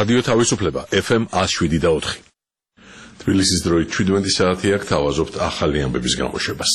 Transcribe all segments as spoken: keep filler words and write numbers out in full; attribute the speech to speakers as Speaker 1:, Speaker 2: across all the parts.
Speaker 1: რადიო თავისუფლება F M one oh seven და four. თბილისის დროით seventeen საათი აქ თავაზობთ ახალი ამბების გამოშვებას.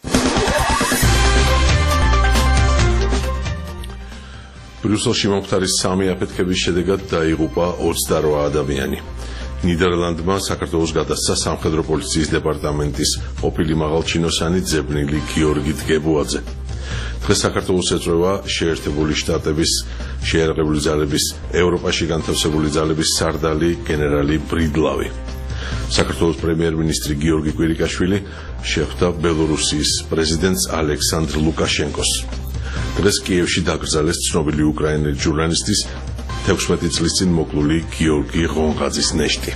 Speaker 1: ბრიუსელში მომხდარის სამი აფეთქების შედეგად დაიღუპა ოცდაოთხ ადამიანი. ნიდერლანდმა საქართველოს გადასცა სამხედრო პოლიციის დეპარტამენტის ყოფილი მაღალჩინოსანი ძებნილი გიორგი დგებუაძე. დღეს საქართველოს ეწვევა შეერთებული შტატების შეიარაღებული ძალების ევროპაში განთავსებული ძალების სარდალი გენერალი ბრიდლავი. საქართველოს პრემიერ-მინისტრი გიორგი კვირიკაშვილი შეხვდა ბელორუსიის პრეზიდენტს ალექსანდრ ლუკაშენკოს. დღეს კიევში დაკრძალეს ცნობილი უკრაინელი ჟურნალისტის თექვსმეტი წლის წინ მოკლული გიორგი ღონღაძის ნეშტი.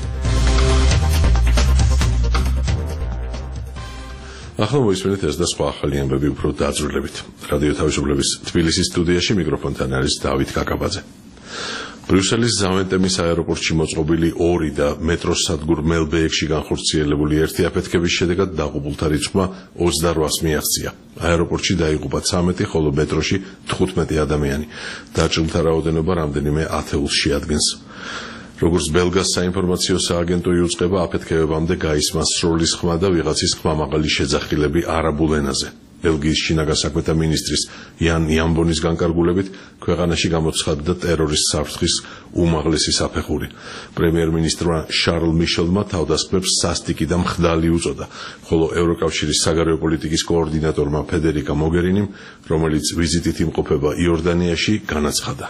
Speaker 1: ახლა მოისმენთ ეს და სხვა ახალი ამბები უფრო დაძრულებით. რადიო თავისუფლების თბილისის სტუდიაში მიკროფონთან არის დავით კაკაბაძე. ბრიუსელის ზავენტემის აეროპორტში მოწყობილი ორი და მეტროს სადგურ მელბეექში განხორციელებული ერთი აფეთქების შედეგად დაღუპულთა რიცხვმა ოცდაოთხს მიაღწია. აეროპორტში დაიღუპა ცამეტი, ხოლო მეტროში თხუთმეტი ადამიანი. დაჭრილთა რაოდენობა რამდენიმე ათეულს შეადგენს. როგორც ბელგას საინფორმაციო სააგენტო იუწყება, აფეთქებებამდე გაისმა სროლის ხმა და ვიღაცის ხმამაღალი შეძახილები არაბულ ენაზე. ბელგიის შინაგან საქმეთა მინისტრის იან იამბონის განკარგულებით ქვეყანაში გამოცხადდა ტერორისტ საფრთხის უმაღლესი საფეხური. პრემიერ-მინისტრმა შარლ მიშელმა თავდასხმებს სასტიკი და მხდალი უწოდა, ხოლო ევროკავშირის საგარეო პოლიტიკის კოორდინატორმა ფედერიკა მოგერინიმ, რომელიც ვიზიტით იმყოფება იორდანიაში, განაცხადა.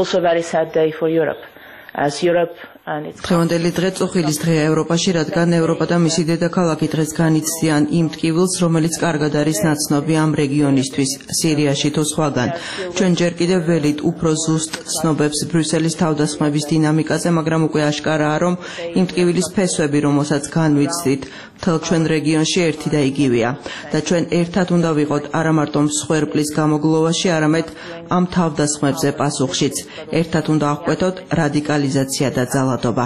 Speaker 2: დღევანდელი დღე წუხილის დღეა ევროპაში, რადგან ევროპა და მისი დედაქალაქი დღეს განიცდიან იმ ტკივილს, რომელიც კარგად არის ნაცნობი ამ რეგიონისთვის, სირიაში თუ სხვაგან. ჩვენ ჯერ კიდევ ველით უფრო ზუსტ ცნობებს ბრიუსელის თავდასხმების დინამიკაზე, მაგრამ უკვე აშკარაა, რომ იმ ტკივილის ფესვები, რომელსაც განვიცდით, მთელ ჩვენ რეგიონში ერთი და იგივეა და ჩვენ ერთად უნდა ვიყოთ არა მარტო მსხვერპლის გამოგლოვაში, არამედ ამ თავდასხმებზე პასუხშიც. ერთად უნდა აღკვეთოთ რადიკალიზაცია და ძალადობა.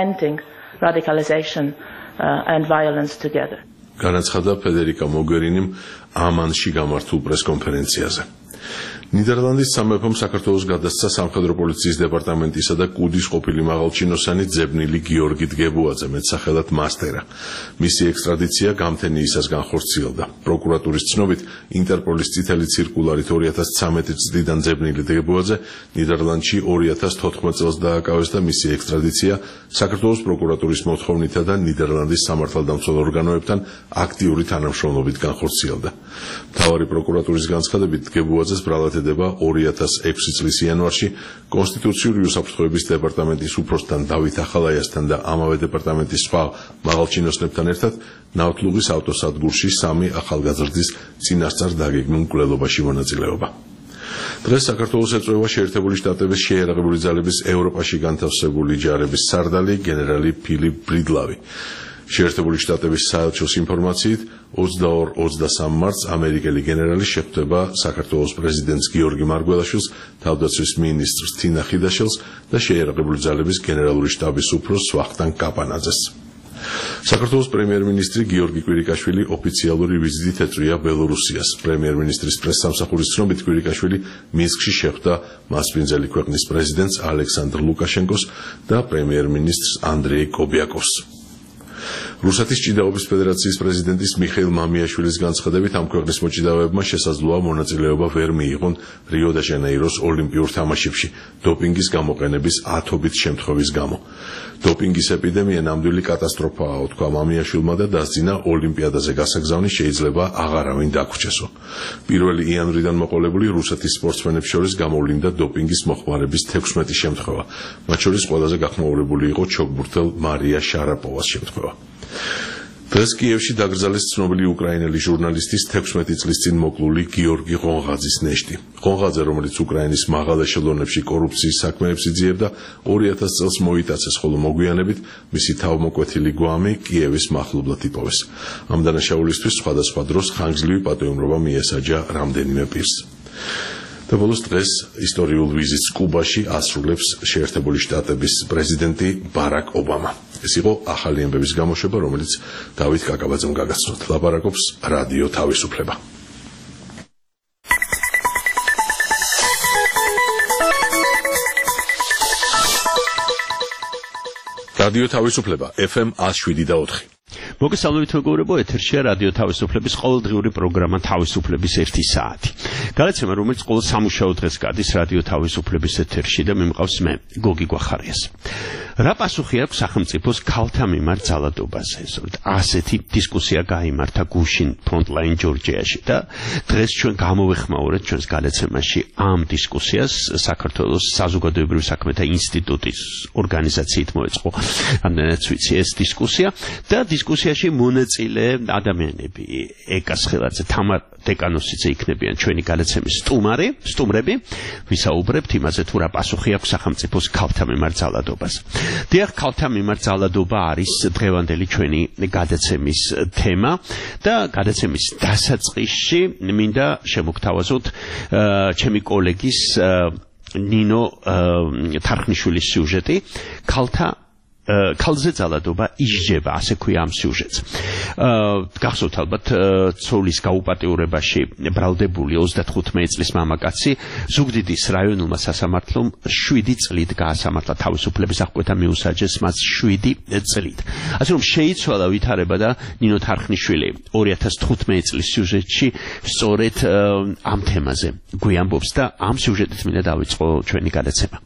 Speaker 1: განაცხადა ფედერიკა მოგერინიმ ამანში გამართულ პრესკონფერენციაზე. ნიდერლანდის სამეფომ საქართველოს გადასცა სამხედრო პოლიციის დეპარტამენტისა და კუდის ყოფილი მაღალჩინოსანი ძებნილი გიორგი დგებუაძე, მეტსახელად მასტერა. მისი ექსტრადიცია გამთენიისას განხორციელდა. პროკურატურის ცნობით, ინტერპოლის წითელი ციρკულარით ორი ათას ცამეტი წლიდან ძებნილი დგებუაძე ნიდერლანდში ორი ათას თოთხმეტ წელს დააკავეს და მისი ექსტრადიცია საქართველოს პროკურატურის მოთხოვნითა და ნიდერლანდის სამართალდამცველ ორგანოებთან აქტიური თანამშრომლობით განხორციელდა. მთავარი პროკურატურის განცხადებით, დგებუაძეს ბრალად ედება ორი ათას ექვსი წლის იანვარში კონსტიტუციური უსაფრთხოების დეპარტამენტის უფროსთან დავით ახალაიასთან და ამავე დეპარტამენტის სხვა მაღალჩინოსნებთან ერთად ნავთლუღის ავტოსადგურში სამი ახალგაზრდის წინასწარ დაგეგმილ მკვლელობაში მონაწილეობა. დღეს საქართველოს ეწვევა შეერთებული შტატების შეიარაღებული ძალების ევროპაში განთავსებული ჯარების სარდალი გენერალი ფილიპ ბრიდლავი. შეერთებული შტატების საელჩოს ინფორმაციით, ოცდაორ ოცდასამ მარტს ამერიკელი გენერალი შეხვდება საქართველოს პრეზიდენტს გიორგი მარგველაშვილს, თავდაცვის მინისტრს თინა ხიდაშელს და შეიარაღებული ძალების გენერალური შტაბის უფროსს ვახტანგ კაპანაძეს. საქართველოს პრემიერ-მინისტრი გიორგი კვირიკაშვილი ოფიციალური ვიზიტით ეწვია ბელორუსიას. პრემიერ-მინისტრის პრესსამსახურის ცნობით, კვირიკაშვილი მინსკში შეხვდა მასპინძელი ქვეყნის პრეზიდენტს ალექსანდრ ლუკაშენკოს და პრემიერ-მინისტრს ანდრეი კობიაკოვს. რუსეთის ჭიდაობის ფედერაციის პრეზიდენტის მიხეილ მამიაშვილის განცხადებით, ამ ქვეყნის მოჭიდავეებმა შესაძლოა მონაწილეობა ვერ მიიღონ რიო-დე-ჟანეიროს ოლიმპიურ თამაშებში დოპინგის გამოყენების ათობით შემთხვევის გამო. დოპინგის ეპიდემია ნამდვილი კატასტროფაა, თქვა მამიაშვილმა და დასძინა ოლიმპიადაზე გასაგზავნის შეიძლება აღარავინ დაგვრჩესო. პირველი იანვრიდან მოყოლებული რუსეთის სპორტსმენებს შორის გამოვლინდა დოპინგის მოხმარების თექვსმეტი შემთხვევა, მათ შორის ყველაზე გახმაურებული იყო ჩოგბურთელ მარია შარაპოვას შემთხვევა. დღეს კიევში დაკრძალეს ცნობილი უკრაინელი ჟურნალისტის თექვსმეტი წლის წინ მოკლული გიორგი ღონღაძის ნეშტი. ღონღაძე, რომელიც უკრაინის მაღალ ეშელონებში კორუფციის საქმეებს იძიებდა, ორი ათას წელს მოიტაცეს, ხოლო მოგვიანებით მისი თავმოკვეთილი გვამი კიევის მახლობლად იპოვეს. ამ დანაშაულისთვის სხვადასხვა დროს ხანგრძლივი პატიომრობა მიესაჯა რამდენიმე პირს. და ბოლოს დღეს ისტორიულ ვიზიტს კუბაში ასრულებს შეერთებული შტატების პრეზიდენტი ბარაკ ობამა. ეს იყო ახალი ამბების გამოშვება, რომელიც დავით კაკაბაძემ გაგაცნოთ. ლაპარაკობს რადიო თავისუფლება. რადიო თავისუფლება ეფ ემ one oh seven და four.
Speaker 3: მოგესალმებით მეგობრებო, ეთერშია რადიო თავისუფლების ყოველდღიური პროგრამა თავისუფლების ერთი საათი. გადაცემა, რომელიც ყოველ სამუშაო დღეს გადის რადიო თავისუფლების ეთერში და მე მყავს მე, გოგი გვახარიას. რა პასუხი აქვს სახელმწიფოს ქალთა მიმართ ძალადობაზე? ასეთი დისკუსია გაიმართა გუშინ ფრონტლაინ ჯორჯიაში და დღეს ჩვენ გამოვეხმაურეთ ჩვენს გადაცემაში ამ დისკუსიას საქართველოს საზოგადოებრივი საქმეთა ინსტიტუტის ორგანიზაციით მოეწყო ამდენად ვიცი ეს დისკუსია და დისკუსიაში მონაწილე ადამიანები ეკას ხელაძე, თამარ დეკანოსიძე იქნებიან ჩვენი გადაცემის სტუმარი, სტუმრები, ვისაუბრებთ იმაზე თუ რა პასუხი აქვს სახელმწიფოს ქალთა მიმართ ძალადობაზე. დიახ, ქალთა მიმართ ძალადობა არის დღევანდელი ჩვენი გადაცემის თემა და გადაცემის დასაწყისში მინდა შემოგთავაზოთ ჩემი კოლეგის ნინო თარხნიშვილის სიუჟეტი ქალთა ქალზე ძალადობა ისჯება, ასე ქვია ამ სიუჟეტს. გახსოვთ ალბათ ცოლის გაუპატიურებაში ბრალდებული ოცდათხუთმეტი წლის მამაკაცი ზუგდიდის რაიონულმა სასამართლომ შვიდი წლით გაასამართლა თავისუფლების აღკვეთა მიუსაჯეს მას შვიდი წლით. ასე რომ შეიცვალა ვითარება და ნინო თარხნიშვილი ორი ათას თხუთმეტი წლის სიუჟეტში სწორედ ამ თემაზე გვიამბობს და ამ სიუჟეტით მინდა დავიწყო ჩვენი გადაცემა.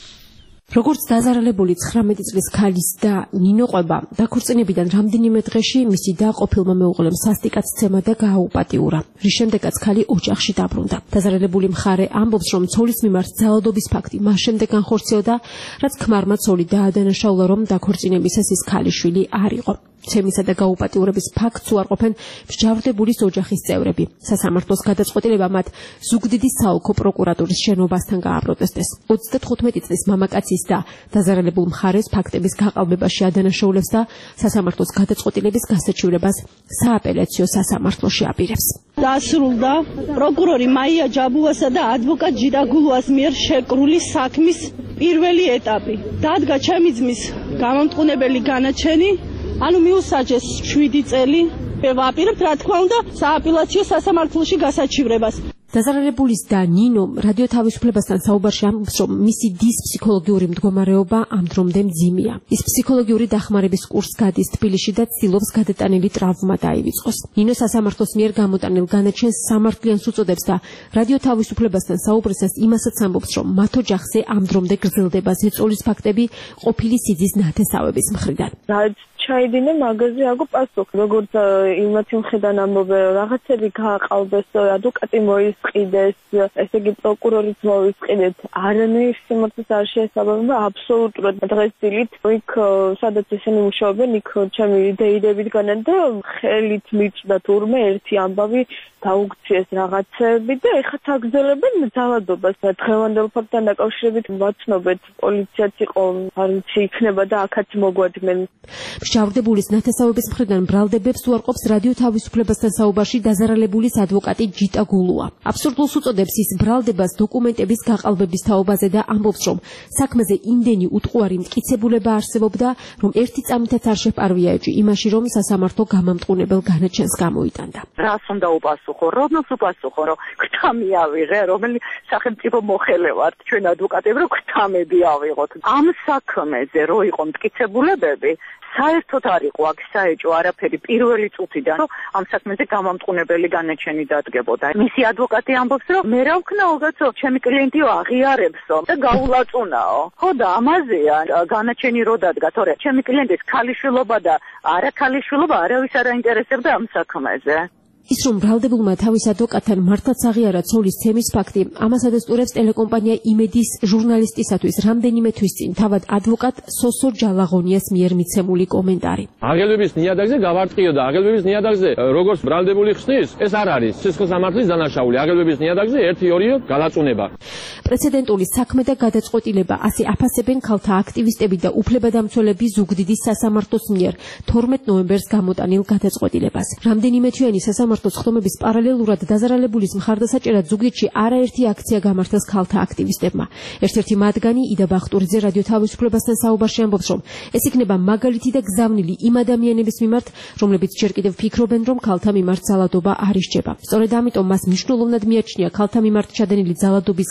Speaker 4: როგორც დაზარალებული ცხრამეტი წლის ქალის და ნინო ყვება დაქორწინებიდან რამდენიმე დღეში მისი და ყოფილმა მეუღლემ სასტიკად სცემა და გააუპატიურა, რის შემდეგაც ქალი ოჯახში დაბრუნდა. დაზარალებული მხარე ამბობს, რომ ცოლის მიმართ ძალადობის ფაქტი მას შემდეგ განხორციელდა, რაც ქმარმა ცოლი დაადანაშაულა, რომ დაქორწინებისას ის ქალიშვილი არ იყო. ცემისა და გაუპატიურების ფაქტს უარყოფენ მსჯავრდებულის ოჯახის წევრები. სასამართლოს გადაწყვეტილება მათ ზუგდიდის საოლქო პროკურატურის შენობასთან გააპროტესტეს. ოცდათხუთმეტი წლის მამაკაცის და დაზარალებულ მხარეს ფაქტების გაყალბებაში ადანაშაულებს და სასამართლოს გადაწყვეტილების გასაჩივრებას სააპელაციო სასამართლოში აპირებს.
Speaker 5: დასრულდა პროკურორი მაია ჯაბუასა და ადვოკატ ჯირაგულუას მიერ შეკრული საქმის პირველი ეტაპი. დადგა ჩემი ძმის გამამტყუნებელი განაჩენი, ანუ მიუსაჯეს შვიდი წელი. ვაპირებთ, რა თქმა უნდა, სააპელაციო სასამართლოში გასაჩივრებას.
Speaker 4: დაზარალებულის და ნინო რადიო თავისუფლებასთან საუბარში ამბობს, რომ მისი დის ფსიქოლოგიური მდგომარეობა ამ დრომდე მძიმეა. ის ფსიქოლოგიური დახმარების კურსს გადის თბილისში და ცდილობს გადატანილი ტრავმა დაივიწყოს. ნინო სასამართლოს მიერ გამოტანილ განაჩენს სამართლიანს უწოდებს და რადიო თავისუფლებასთან საუბრისას იმასაც ამბობს, რომ მათ ოჯახზე ამ დრომდე გრძელდება ზეწოლის ფაქტები ყოფილი სიძის ნათესავების მხრიდან.
Speaker 6: ჩაიდინე მაგაზე აგო პასუხი, როგორც იმათი მხრიდან ამბობენ, რაღაცები გააყალბეს, ადვოკატი მოისყიდეს, ესე იგი პროკურორიც მოისყიდეთ. არანაირ სიმართლეს არ შეესაბამება აბსოლუტურად. დღეს დილით იქ სადაც ესენი მუშაობენ, იქ ჩემი დეიდებით განან და ხელით მიწვდა თურმე ერთი ამბავი დაუქციეს რაღაცები და ეხლა თაგზელებენ ძალადობას. დღევანდელ ფაქტთან დაკავშირებით ვაცნობეთ, პოლიციაც იყო, არ ვიცი, იქნება და აქაც მოგვადგნენ.
Speaker 4: მსჯავრდებულის ნათესავების მხრიდან ბრალდებებს უარყოფს რადიო თავისუფლებასთან საუბარში დაზარალებულის ადვოკატი ჯიტა გულუა. აბსურდულს უწოდებს ის ბრალდებას დოკუმენტების გაყალბების თაობაზე და ამბობს, რომ საქმეზე იმდენი უტყუარი მტკიცებულება არსებობდა, რომ ერთი წამითაც არ შეპარვია ეჭვი იმაში, რომ სასამართლო გამამტყუნებელ განაჩენს გამოიტანდა.
Speaker 7: რას უნდა უპასუხო, რომელს უპასუხო, რომ გვთამი ავიღე, რომელი სახელმწიფო მოხელე ვართ ჩვენ ადვოკატები, რომ გვთამები ავიღოთ. ამ საქმეზე რო იყო მტკიცებულებები, საერთოდ არ იყო აქ საეჭვო არაფერი პირველი წუთიდან, რომ ამ საქმეზე გამამტყუნებელი განაჩენი დადგებოდა. მისი ადვოკატი ამბობს, რომ მე რა ვქნაო კაცო, ჩემი კლიენტიო აღიარებსო და გაულაწუნაო. ხო და ამაზეა განაჩენი რო დადგა, თორე ჩემი კლიენტის ქალიშვილობა და არა ქალიშვილობა არავის არ აინტერესებდა ამ საქმეზე.
Speaker 4: ის რომ ბრალდებულმა თავის ადვოკატთან მართლაც აღიარა ცოლის ცემის ფაქტი, ამას ადასტურებს ტელეკომპანია იმედის ჟურნალისტისათვის რამდენიმე თვის წინ თავად ადვოკატ სოსო ჯალაღონიას მიერ მიცემული კომენტარი.
Speaker 8: აღელვების ნიადაგზე გავარტყიო და აღელვების ნიადაგზე როგორც ბრალდებული ხსნის, ეს არ არის სისხლის სამართლის დანაშაული. აღელვების ნიადაგზე ერთი ორი გალაწუნება.
Speaker 4: პრეცედენტული საქმე და გადაწყვეტილება ასე აფასებენ ქალთა აქტივისტები და უფლებადამცველები ზუგდიდის სასამართლოს მიერ თორმეტ ნოემბერს გამოტანილ გადაწყვეტილებას. რამდენიმე თვიანი სასამართლოს ხდომების პარალელურად დაზარალებულის მხარდასაჭერად ზუგდიდში არაერთი აქცია გამართეს ქალთა აქტივისტებმა. ერთ-ერთი მათგანი იდა ბახტურიძე რადიო თავისუფლებასთან საუბარში ამბობს, რომ ეს იქნება მაგალითი და გზავნილი იმ ადამიანების მიმართ, რომლებიც ჯერ კიდევ ფიქრობენ, რომ ქალთა მიმართ ძალადობა არ ისჯება. სწორედ ამიტომ მას მნიშვნელოვნად მიაჩნია ქალთა მიმართ ჩადენილი ძალადობის გაშუქება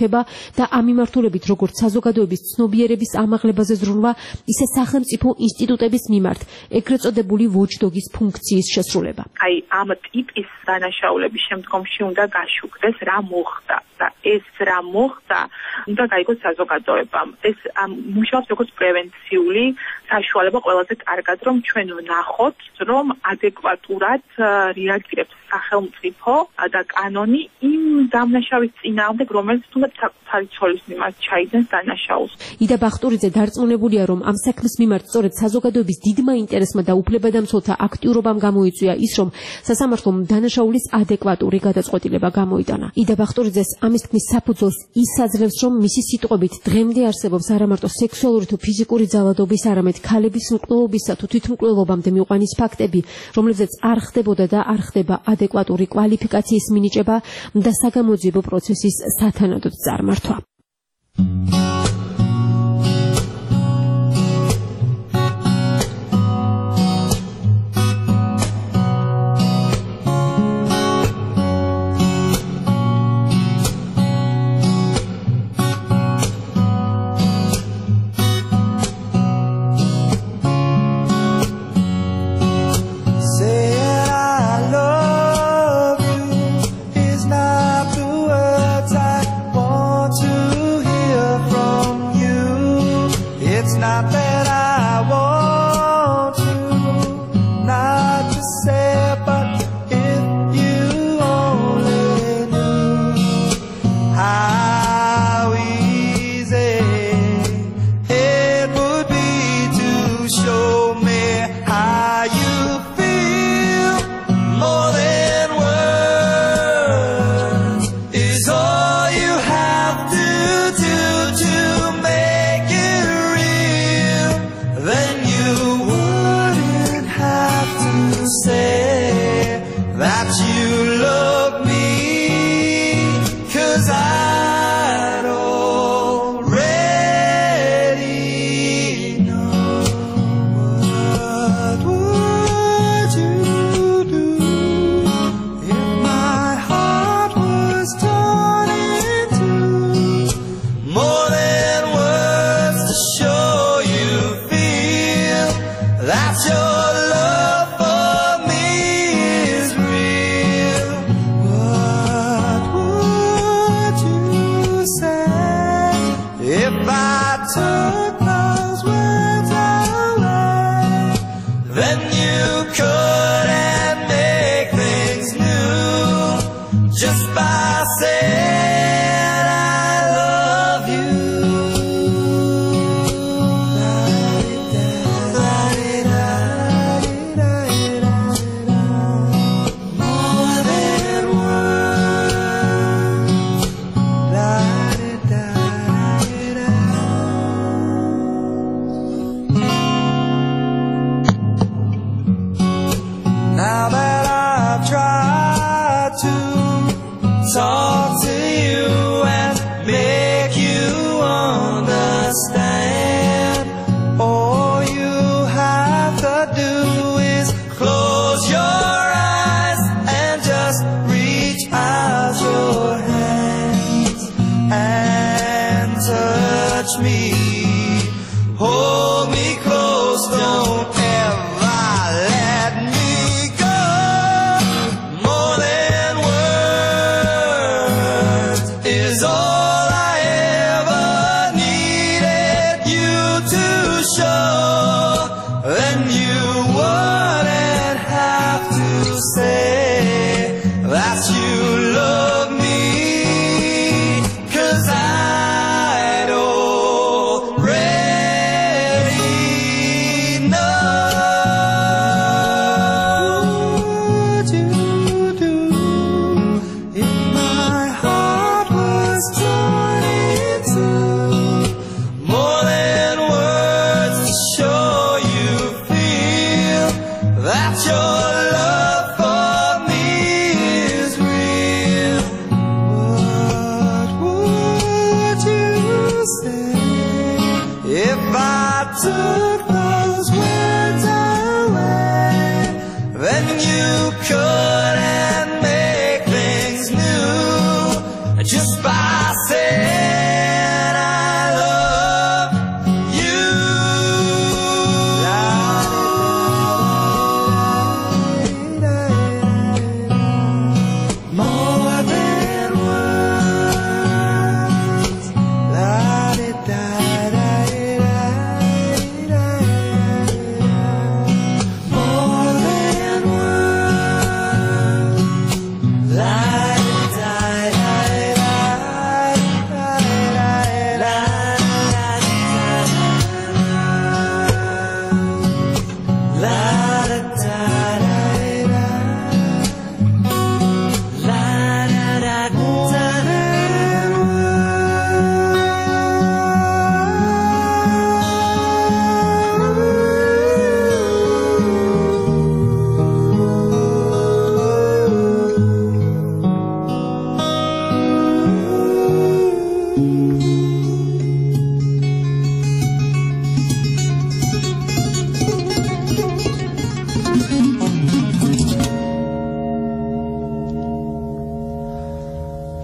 Speaker 4: ეხება და ამ მიმართულებით როგორც საზოგადოების ცნობიერების ამაღლებაზე ზრუნვა, ისე სახელმწიფო ინსტიტუტების მიმართ ეგრეთ წოდებული watchdog-ის ფუნქციის შესრულება.
Speaker 9: აი ამ ტიპის დანაშაულების შემდგომში უნდა გაშუქდეს რა მოხდა და ეს რა მოხდა უნდა გაიგოს საზოგადოებამ. ეს მუშაობს როგორც პრევენციული საშუალება ყველაზე კარგად, რომ ჩვენ ვნახოთ, რომ ადეკვატურად რეაგირებს სახელმწიფო და კანონი იმ დამნაშავის წინააღმდეგ, რომელიც თუნდაც საკუთარი ცოლის მიმართ ჩაიძენს დანაშაულს.
Speaker 4: იდა ბახტურიძე დარწმუნებულია, რომ ამ საქმის მიმართ სწორედ საზოგადოების დიდმა ინტერესმა და უფლებადამცველთა აქტიურობამ გამოიწვია ის, რომ სასამართლომ დანაშაულის ადეკვატური გადაწყვეტილება გამოიტანა. იდა ბახტურიძეს ამის თქმის საფუძველს ის აძლევს, რომ მისი სიტყვებით დღემდე არსებობს არა მარტო სექსუალური თუ ფიზიკური ძალადობის, არამედ ქალების მკვლელობისა თუ თვითმკვლელობამდე მიყვანის ფაქტები, რომლებზეც არ ხდებოდა და არ ხდება ადეკვატური კვალიფიკაციის მინიჭება და საგამოძიებო პროცესის სათანადოდ წარმართვა.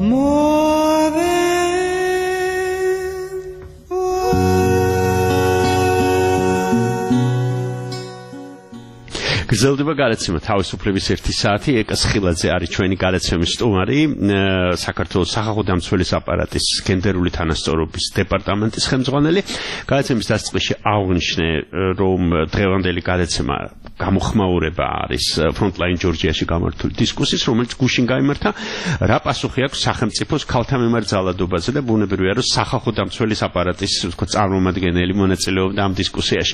Speaker 3: გრძელდება გადაცემა თავისუფლების ერთი საათი. ეკას ხილაძე არის ჩვენი გადაცემის სტუმარი, საქართველოს სახალხო დამცველის აპარატის გენდერული თანასწორობის დეპარტამენტის ხელმძღვანელი. გადაცემის დასაწყისში აღვნიშნე, რომ დღევანდელი გადაცემა გამოხმაურება არის ფრონტლაინ ჯორჯიაში გამართული დისკუსიის, რომელიც გუშინ გაიმართა. რა პასუხი აქვს სახელმწიფოს ქალთა მიმართ ძალადობაზე და ბუნებრივია, რომ სახალხო დამცველის აპარატის თქო წარმომადგენელი მონაწილეობდა ამ დისკუსიაში.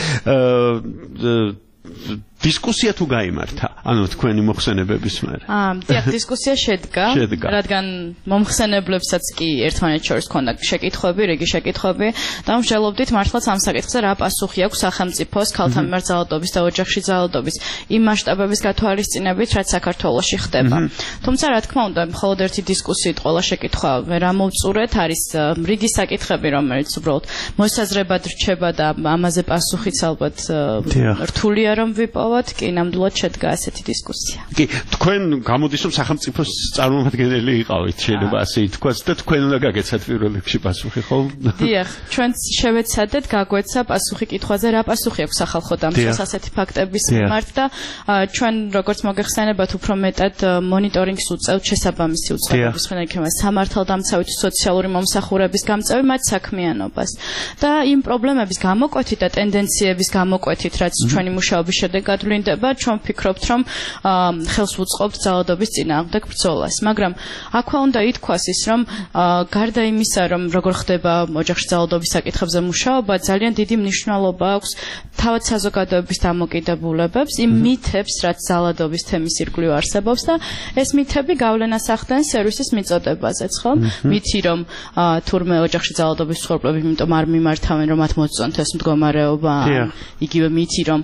Speaker 3: დისკუსია თუ გაიმართა, ანუ თქვენი მოხსენებების მერ.
Speaker 10: აა, დიახ, დისკუსია შედგა, რადგან მომხსენებლებსაც კი ერთმანეთს შორის ჰქონდა შეკითხვები, რიგი შეკითხვები და მსჯელობდით მართლაც ამ საკითხზე რა პასუხი აქვს სახელმწიფოს ქალთა მიმართ ძალადობის და ოჯახში ძალადობის იმ მასშტაბების გათვალისწინებით, რაც საქართველოში ხდება. თუმცა, რა თქმა უნდა, მხოლოდ ერთი დისკუსიით ყველა შეკითხვა ვერ ამოვწურეთ, არის რიგი საკითხები, რომელიც უბრალოდ მოსაზრებად რჩება და ამაზე პასუხიც ალბათ რთულია რომ ვიპოვოთ. კი, ნამდვილად შედგა ასეთი დისკუსია.
Speaker 3: კი, თქვენ გამოდის რომ სახელმწიფოს წარმომადგენელი იყავით, შეიძლება ასე ითქვას და თქვენ უნდა გაგეცათ პირველ რიგში პასუხი, ხო?
Speaker 10: დიახ, ჩვენც შევეცადეთ გაგვეცა პასუხი კითხვაზე, რა პასუხი აქვს სახალხო დამცველს ასეთი ფაქტების მიმართ და ჩვენ როგორც მოგეხსენებათ, უფრო მეტად მონიტორინგს უწევთ შესაბამისი უწყებების მქონე სამართალდამცავი სოციალური მომსახურების გამწევი მათ საქმიანობას და იმ პრობლემების გამოკვეთით და ტენდენციების გამოკვეთით, რაც ჩვენი მუშაობის შედეგად ვლინდება, ჩვენ ვფიქრობთ, რომ ხელს უწყობთ ძალადობის წინააღმდეგ ბრძოლას. მაგრამ აქვე უნდა ითქვას ის, რომ გარდა იმისა, რომ როგორ ხდება ოჯახში ძალადობის საკითხებზე მუშაობა, ძალიან დიდი მნიშვნელობა აქვს თავად საზოგადოების დამოკიდებულებებს, იმ მითებს, რაც ძალადობის თემის ირგვლივ არსებობს და ეს მითები გავლენას ახდენს სერვისის მიწოდებაზეც, ხო? მითი, რომ თურმე ოჯახში ძალადობის მსხვერპლები იმიტომ არ მიმართავენ, რომ მათ მოწონთ ეს მდგომარეობა, იგივე მითი, რომ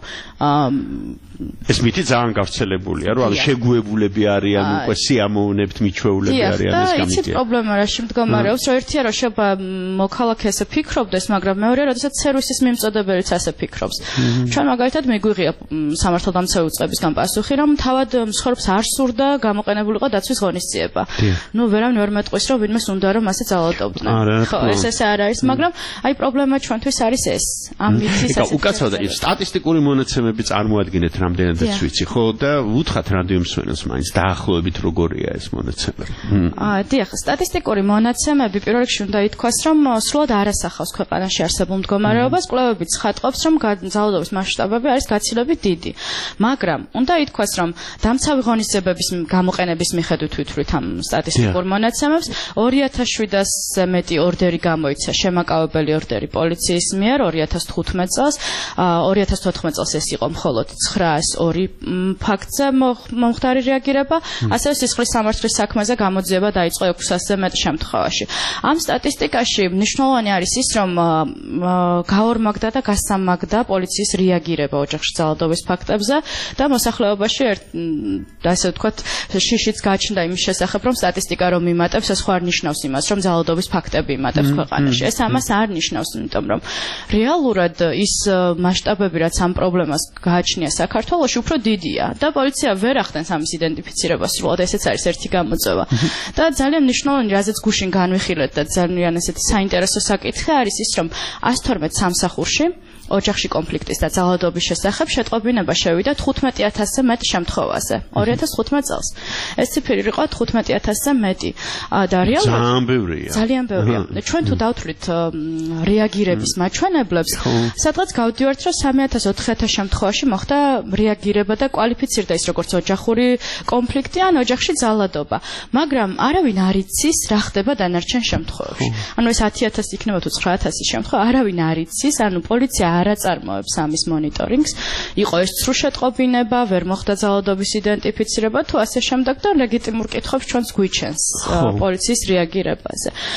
Speaker 3: ეს მითი ძალიან გავრცელებულია, რომ შეგუებულები არიან, უკვე სიამოვნებთ მიჩვეულები არიან ეს გამიტია.
Speaker 10: იცით პრობლემა რაში მდგომარეობს, რომ ერთია რომ შეიძლება მოქალაქე ესე ფიქრობდეს, მაგრამ მეორეა, როდესაც სერვისის მიმწოდებელიც ასე ფიქრობს. ჩვენ მაგალითად მიგვიღია სამართალდამცავი უწყებისგან პასუხი, რომ თავად მსხვერპლს არ სურდა გამოყენებულიყო დაცვის ღონისძიება. ნუ ვერავინ ვერ მეტყვის, რომ ვინმეს უნდა რომ ასე ძალადობდნენ. ხო, ეს ესე არ არის, მაგრამ აი პრობლემა ჩვენთვის არის ეს. ამ მითის
Speaker 3: ასე. უკაცრავად სტატისტიკური მონაცემები წარმოადგენთ რამდენადაც ვიცი, ხო და უთხრათ რადიო მსმენელს მაინც დაახლოებით როგორია ეს მონაცემები.
Speaker 10: აა, დიახ, სტატისტიკური მონაცემები პირველ რიგში უნდა ითქვას, რომ სრულად არ ასახავს ქვეყანაში არსებულ მდგომარეობას, კვლევებიც ხატყობს, რომ ძალადობის მასშტაბები არის გაცილებით დიდი. მაგრამ უნდა ითქვას, რომ დამცავი ღონისძიებების გამოყენების მიხედვით ვითვლით ამ სტატისტიკურ მონაცემებს, ორი ათას შვიდასზე მეტი ორდერი გამოიცა, შემაკავებელი ორდერი პოლიციის მიერ ორი ათას თხუთმეტ წელს, ორი ათას თოთხმეტ წელს ეს იყო მხოლოდ ცხრაას ორი ფაქტზე მომხდარი რეაგირება, ასევე სისხლის სამართლის საქმეზე გამოძიება დაიწყო ექვსასზე მეტ შემთხვევაში. ამ სტატისტიკაში მნიშვნელოვანი არის ის, რომ გაორმაგდა და გასამაგდა პოლიციის რეაგირება ოჯახში ძალადობის ფაქტებზე და მოსახლეობაში ასე ვთქვათ, შიშიც გაჩნდა იმის შესახებ, რომ სტატისტიკა რომ იმატებს, ეს ხო არ ნიშნავს იმას, რომ ძალადობის ფაქტები იმატებს ქვეყანაში. ეს ამას არ ნიშნავს, იმიტომ რომ რეალურად ის მასშტაბები, რაც ამ პრობლემას გააჩნია საქართველოში, უფრო დიდია და პოლიცია ვერ ახდენს ამის იდენტიფიცირებას სრულად, ესეც არის ერთი გამოწვევა. და ძალიან მნიშვნელოვანი, რაზეც გუშინ განვიხილეთ და ძალიან ესეთი საინტერესო საკითხი არის ის, რომ ას თორმეტ სამსახურში ოჯახში კონფლიქტის და ძალადობის შესახებ შეტყობინება შევიდა თხუთმეტი ათასზე მეტ შემთხვევაზე. ორი ათას თხუთმეტ წელს. ეს ციფრი იყო თხუთმეტი ათასზე მეტი. და რეალურად
Speaker 3: ძალიან ბევრია.
Speaker 10: ძალიან ბევრია. ჩვენ თუ დავთვლით რეაგირების მაჩვენებლებს, სადღაც გავდივართ, რომ სამი ათას ოთხი ათას შემთხვევაში მოხდა რეაგირება და კვალიფიცირდა ის როგორც ოჯახური კონფლიქტი ან ოჯახში ძალადობა. მაგრამ არავინ არ იცის რა ხდება დანარჩენ შემთხვევებში. ანუ ეს ათი ათასი იქნება თუ ცხრა ათასი შემთხვევა, არავინ არ იცის, ანუ პოლიცია არ აწარმოებს ამის მონიტორინგს. იყო ეს ცრუ შეტყობინება, ვერ მოხდა ძალადობის იდენტიფიცირება თუ ასე შემდეგ და ლეგიტიმურ კითხვებს ჩვენს გვიჩენს პოლიციის რეაგირებაზე.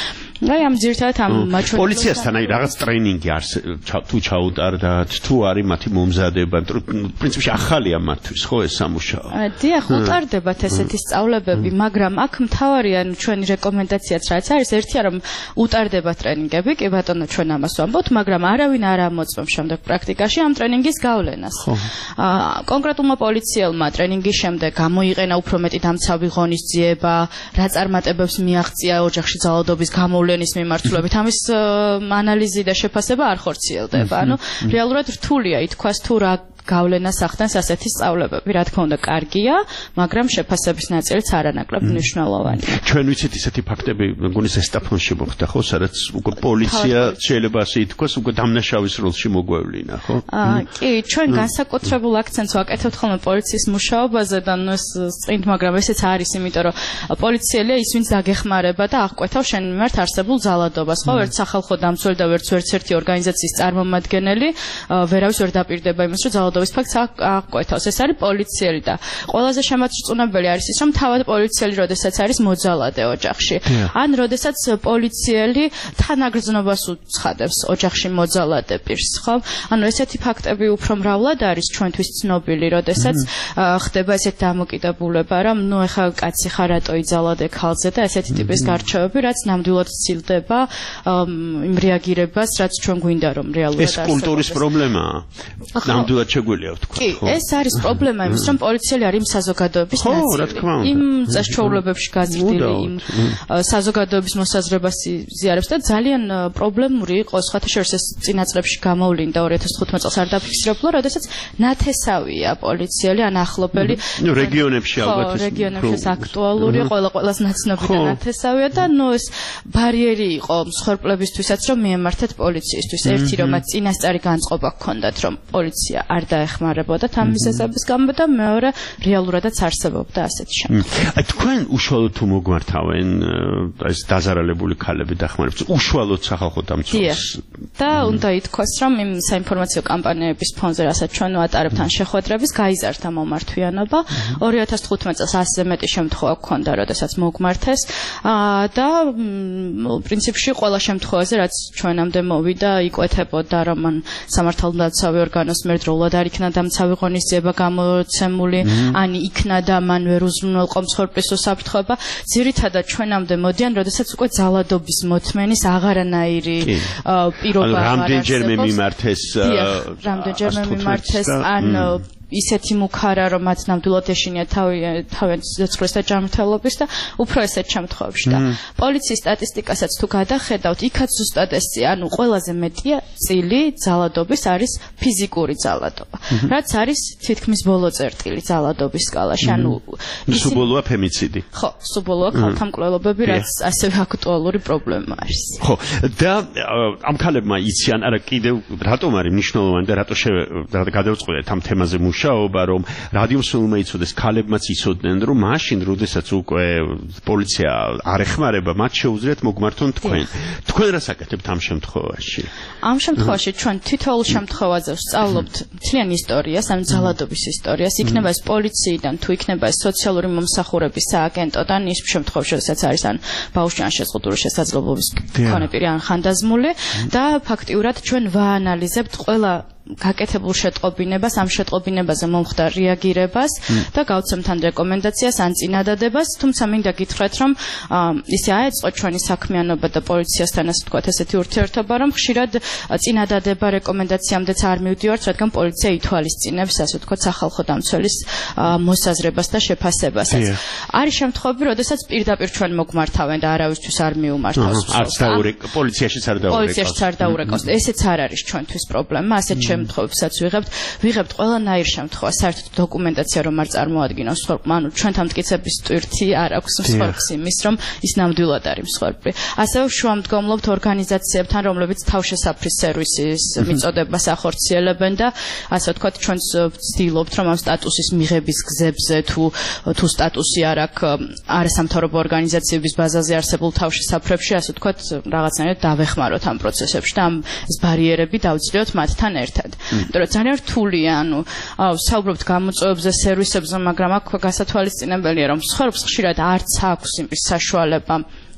Speaker 10: რა ამ ძირთად ამ მაჩვენებელს
Speaker 3: პოლიციასთან აი რაღაც ტრენინგი არს თუ ჩაუტარდათ თუ არის მათი მომზადება პრინციპში ახალია მათთვის ხო ეს სამუშაო
Speaker 10: დიახ უტარდებათ ესეთი სწავლებები მაგრამ აქ მთავარია ჩვენი რეკომენდაციაც რაც არის ერთია რომ უტარდება ტრენინგები კი ბატონო ჩვენ ამას ვამბობთ მაგრამ არავინ არ ამოწმებს შემდეგ პრაქტიკაში ამ ტრენინგის გავლენას კონკრეტულმა პოლიციელმა ტრენინგის შემდეგ გამოიყენა უფრო მეტი დამცავი ღონისძიება რა წარმატებებს მიაღწია ოჯახში ძალადობის გამოვლენის მიმართულებით ამის ანალიზი და შეფასება არ ხორციელდება ანუ რეალურად რთულია ითქვას თუ რა გავლენას ახდენს ასეთი სწავლებები რა თქმა უნდა კარგია მაგრამ შეფასების ნაწილიც არანაკლებ მნიშვნელოვანია
Speaker 3: ჩვენ ვიცით ისეთი ფაქტები მგონი ზესტაფონში მოხდა ხო სადაც უკვე პოლიცია შეიძლება ასე ითქვას უკვე დამნაშავის როლში მოგვევლინა ხო
Speaker 10: კი ჩვენ განსაკუთრებულ აქცენტს ვაკეთებთ ხოლმე პოლიციის მუშაობაზე და ნუ ეს წინთ მაგრამ ესეც არის იმიტომ რომ პოლიციელია ის ვინც დაგეხმარება და აღკვეთავს შენ მიმართ არსებულ ძალადობას ხო ერთ სახალხო დამცველი და ვერც ვერც ერთი ორგანიზაციის წარმომადგენელი ვერავის ვერ დაპირდება იმას რომ ძალადობის ფაქტს აღკვეთავს ეს არის პოლიციელი და ყველაზე შემაწწუნებელი არის ის რომ თავად პოლიციელი როდესაც არის მოძალადე ოჯახში ან როდესაც პოლიციელი თანაგრძნობას უცხადებს ოჯახში მოძალადე პირს ხო ანუ ესეთი ფაქტები უფრო მრავლად არის ჩვენთვის ცნობილი როდესაც ხდება ესეთი დამოკიდებულება რომ ნუ ეხა კაცი ხარ რატო იძალადე ქალზე და ესეთი ტიპის გარჩევები რაც ნამდვილად სცილდება იმ რეაგირებას რაც ჩვენ გვინდა რომ რეალურად
Speaker 3: ეს კულტურის პრობლემაა ნამდვილად შეგვიძლია ვთქვა
Speaker 10: კი ეს არის პრობლემა იმის რომ პოლიციელი არის საზოგადოების ნაწილი იმ წესჩვეულებებში გაზრდილი იმ საზოგადოების მოსაზრებას იზიარებს და ძალიან პრობლემური იყო სხვათა შორის ეს წინა წლებში გამოვლინდა ორი ათას თხუთმეტ წელს არ დაფიქსირებულა როდესაც ნათესავია პოლიციელი ან ახლობელი
Speaker 3: ნუ რეგიონებში ალბათ
Speaker 10: ეს რეგიონებში აქტუალური ყველა ყველას ნაცნობი და ნათესავია და ნუ ეს ბარიერი იყო მსხვერპლებისთვისაც რომ მიემართეთ პოლიციისთვის ერთი რომ მათ წინასწარი განწყობა ჰქონდათ რომ პოლიცია არ დაეხმარებოდა ამ მიზეზების გამო და მეორე რეალურადაც არსებობდა ასეთი შემთხვევა.
Speaker 3: აი თქვენ უშუალოდ თუ მოგმართავენ ეს დაზარალებული ქალები დახმარებთ უშუალოდ სახალხო დამცველს
Speaker 10: და უნდა ითქვას რომ იმ საინფორმაციო კამპანიების ფონზე რასაც ჩვენ ვატარებთ ან შეხვედრების გაიზარდა მომართვიანობა ორი ათას თხუთმეტ წელს ასზე მეტი შემთხვევა გქონდა როდესაც მოგმართეს და პრინციპში ყველა შემთხვევაზე რაც ჩვენამდე მოვიდა იკვეთებოდა რომ მან სამართალდამცავი ორგანოს მიერ დროულად არ იქნა დამცავი ღონისძიება გამოცემული ან იქნა და მან ვერ უზრუნველყო მსხვერპლის უსაფრთხოება ძირითადად ჩვენამდე მოდიან როდესაც უკვე ძალადობის მოთმენის აღარანაირი პირობა არ არსებობს
Speaker 3: რამდენჯერმე მიმართეს
Speaker 10: რამდენჯერმე მიმართეს ან ისეთი მუქარა რომ მათ ნამდვილად ეშინია თავიანთ სიცოცხლეს და ჯანმრთელობის და უფრო ესეთ შემთხვევებში და პოლიციის სტატისტიკასაც თუ გადახედავთ იქაც ზუსტად ესეა ანუ ყველაზე მეტია წილი ძალადობის არის ფიზიკური ძალადობა რაც არის თითქმის ბოლო წერტილი ძალადობის სკალაში ანუ
Speaker 3: სუბოლოა ფემიციდი
Speaker 10: ხო სუბოლოა ქალთა მკვლელობები რაც ასევე აქტუალური პრობლემა არის
Speaker 3: ხო და ამ ქალებმა იციან არა კიდევ რატომ არის მნიშვნელოვანი და რატო გადავწყვეტეთ ამ თემაზე მუშაობა რომ რადიოსულმა იცოდეს ქალებმაც იცოდნენ რომ მაშინ როდესაც უკვე პოლიცია არ ეხმარება მათ შეუძლიათ მოგმართონ თქვენ თქვენ რას აკეთებთ ამ შემთხვევაში
Speaker 10: ამ შემთხვევაში ჩვენ თითოეულ შემთხვევაზე ვსწავლობთ მთლიან ისტორიას ან ძალადობის ისტორიას იქნება ეს პოლიციიდან თუ იქნება ეს სოციალური მომსახურების სააგენტოდან ის შემთხვევაში როდესაც არის ან ბავშვი ან შეზღუდული შესაძლებლობის მქონე პირი ან ხანდაზმული და ფაქტიურად ჩვენ ვაანალიზებთ ყველა გაკეთებულ შეტყობინებას, ამ შეტყობინებაზე მომხდარ რეაგირებას და გავცემთ ან რეკომენდაციას, ან წინადადებას, თუმცა მინდა გითხრათ, რომ ისე აეწყო ჩვენი საქმიანობა და პოლიციასთან ასე ვთქვათ, ესეთი ურთიერთობა, რომ ხშირად წინადადება რეკომენდაციამდეც არ მივდივართ, რადგან პოლიცია ითვალისწინებს, ასე ვთქვათ, სახალხო დამცველის მოსაზრებას და შეფასებასაც. არის შემთხვევები, როდესაც პირდაპირ ჩვენ მოგმართავენ და არავისთვის არ მიუმართავს.
Speaker 3: არც დაურეკ პოლიციაშიც არ დაურეკავს.
Speaker 10: პოლიციაშიც არ დაურეკავს. ესეც არ არის ჩვენთვის პრობლემა, ასეთ შემთხვევებსაც ვიღებთ, ვიღებთ ყველანაირ შემთხვევას, საერთოდ დოკუმენტაცია რომ არ წარმოადგენს მსხვერპლს, ანუ ჩვენთან მტკიცების ტვირთი არ აქვს მსხვერპლს იმის, რომ ის ნამდვილად არის მსხვერპლი. ასევე შუამდგომლობთ ორგანიზაციებთან, რომლებიც თავშესაფრის სერვისის მიწოდებას ახორციელებენ და ასე ვთქვათ, ჩვენც ვცდილობთ, რომ ამ სტატუსის მიღების გზებზე თუ თუ სტატუსი არ აქვს არასამთავრობო ორგანიზაციების ბაზაზე არსებულ თავშესაფრებში, ასე ვთქვათ, რაღაცნაირად დავეხმაროთ ამ პროცესებში და ამ ბარიერები დავწლიოთ მათთან ერთად. იმიტომ რომ ძალიან რთულია, ანუ საუბრობთ გამოწვევებზე, სერვისებზე, მაგრამ აქ გასათვალისწინებელია, რომ მსხვერპლს ხშირად არც აქვს იმის საშუალება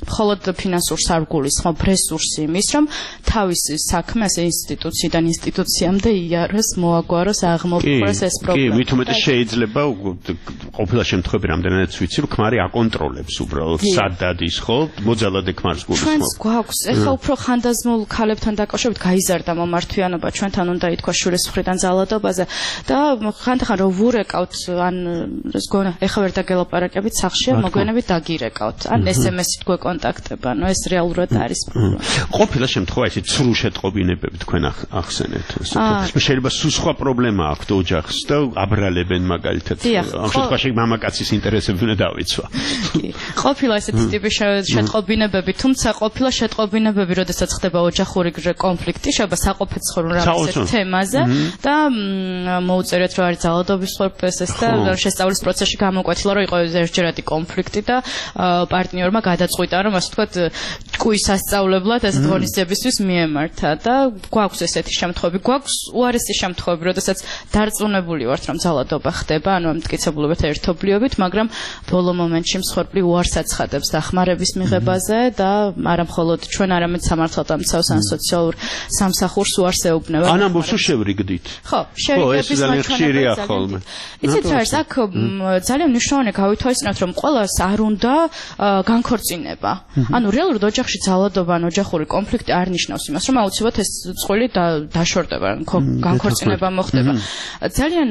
Speaker 10: მხოლოდ ფინანსურ სარგულის, ხომ რესურსი იმის, რომ თავისი საქმე ეს ინსტიტუციიდან ინსტიტუციამდე იაროს, მოაგვაროს, აღმოფხვრას ეს პრობლემა.
Speaker 3: კი, მით უმეტეს შეიძლება ყოფილა შემთხვევები რამდენადაც ვიცი, რომ ქმარი აკონტროლებს უბრალოდ სად დადის, ხო? მოძალადე ქმარს გულისხმობს.
Speaker 10: ჩვენს გვაქვს, ეხლა უფრო ხანდაზმულ ქალებთან დაკავშირებით გაიზარდა მომართვიანობა ჩვენთან უნდა ითქვა შვილის მხრიდან ძალადობაზე და ხანდახან რომ ვურეკავთ ან ეს გონა ეხლა ვერ დაგელაპარაკებით სახშია მოგვიანებით დაგირეკავთ ან ესემესით გვეკონტაქტება ანუ ეს რეალურად არის პრობლემა.
Speaker 3: ყოფილა შემთხვევა ისე ცრუ შეტყობინებები თქვენ ახსენეთ ესე შეიძლება სულ სხვა პრობლემა აქვთ ოჯახს და აბრალებენ მაგალითად ამ შემთხვევაში მამაკაცის ინტერესები უნდა დავიცვა.
Speaker 10: კი ყოფილა ესეთი ტიპის შეტყობინებები თუმცა ყოფილა შეტყობინებები როდესაც ხდება ოჯახური კონფლიქტი შეიძლება საყოფეც ხომ რაღაც თემაზე და მოუწერიოთ რომ არის ძალადობის პროცესი და შესწავლის პროცესში გამოკვეთილა რომ იყო ერთჯერადი კონფლიქტი და პარტნიორმა გადაწყვიტა რომ ასე ვთქვათ ჭკუის სასწავლებლად ეს ღონისძიებისთვის მიემართა და გვაქვს ესეთი შემთხვევები გვაქვს უარესი შემთხვევები როდესაც დარწმუნებული ვართ რომ ძალადობა ხდება ანუ ამ მტკიცებულებათა ერთობლიობით მაგრამ ბოლო მომენტში მსხვერპლი უარს აცხადებს დახმარების მიღებაზე და არა მხოლოდ ჩვენ არამედ სამართალდამცავს ან სოციალურ სამსახურს უარს ეუბნება.
Speaker 3: ან ამბობს რომ შევრიგდით.
Speaker 10: ხო, შევრიგების მაჩვენებელი. იცით რა არის აქ ძალიან მნიშვნელოვანი გავითვალისწინოთ რომ ყველას არ უნდა განქორწინება. ანუ რეალურად ოჯახში ძალადობა ან ოჯახური კონფლიქტი არ ნიშნავს იმას რომ აუცილებლად ეს წყვილი დაშორდება, განქორწინება მოხდება. ძალიან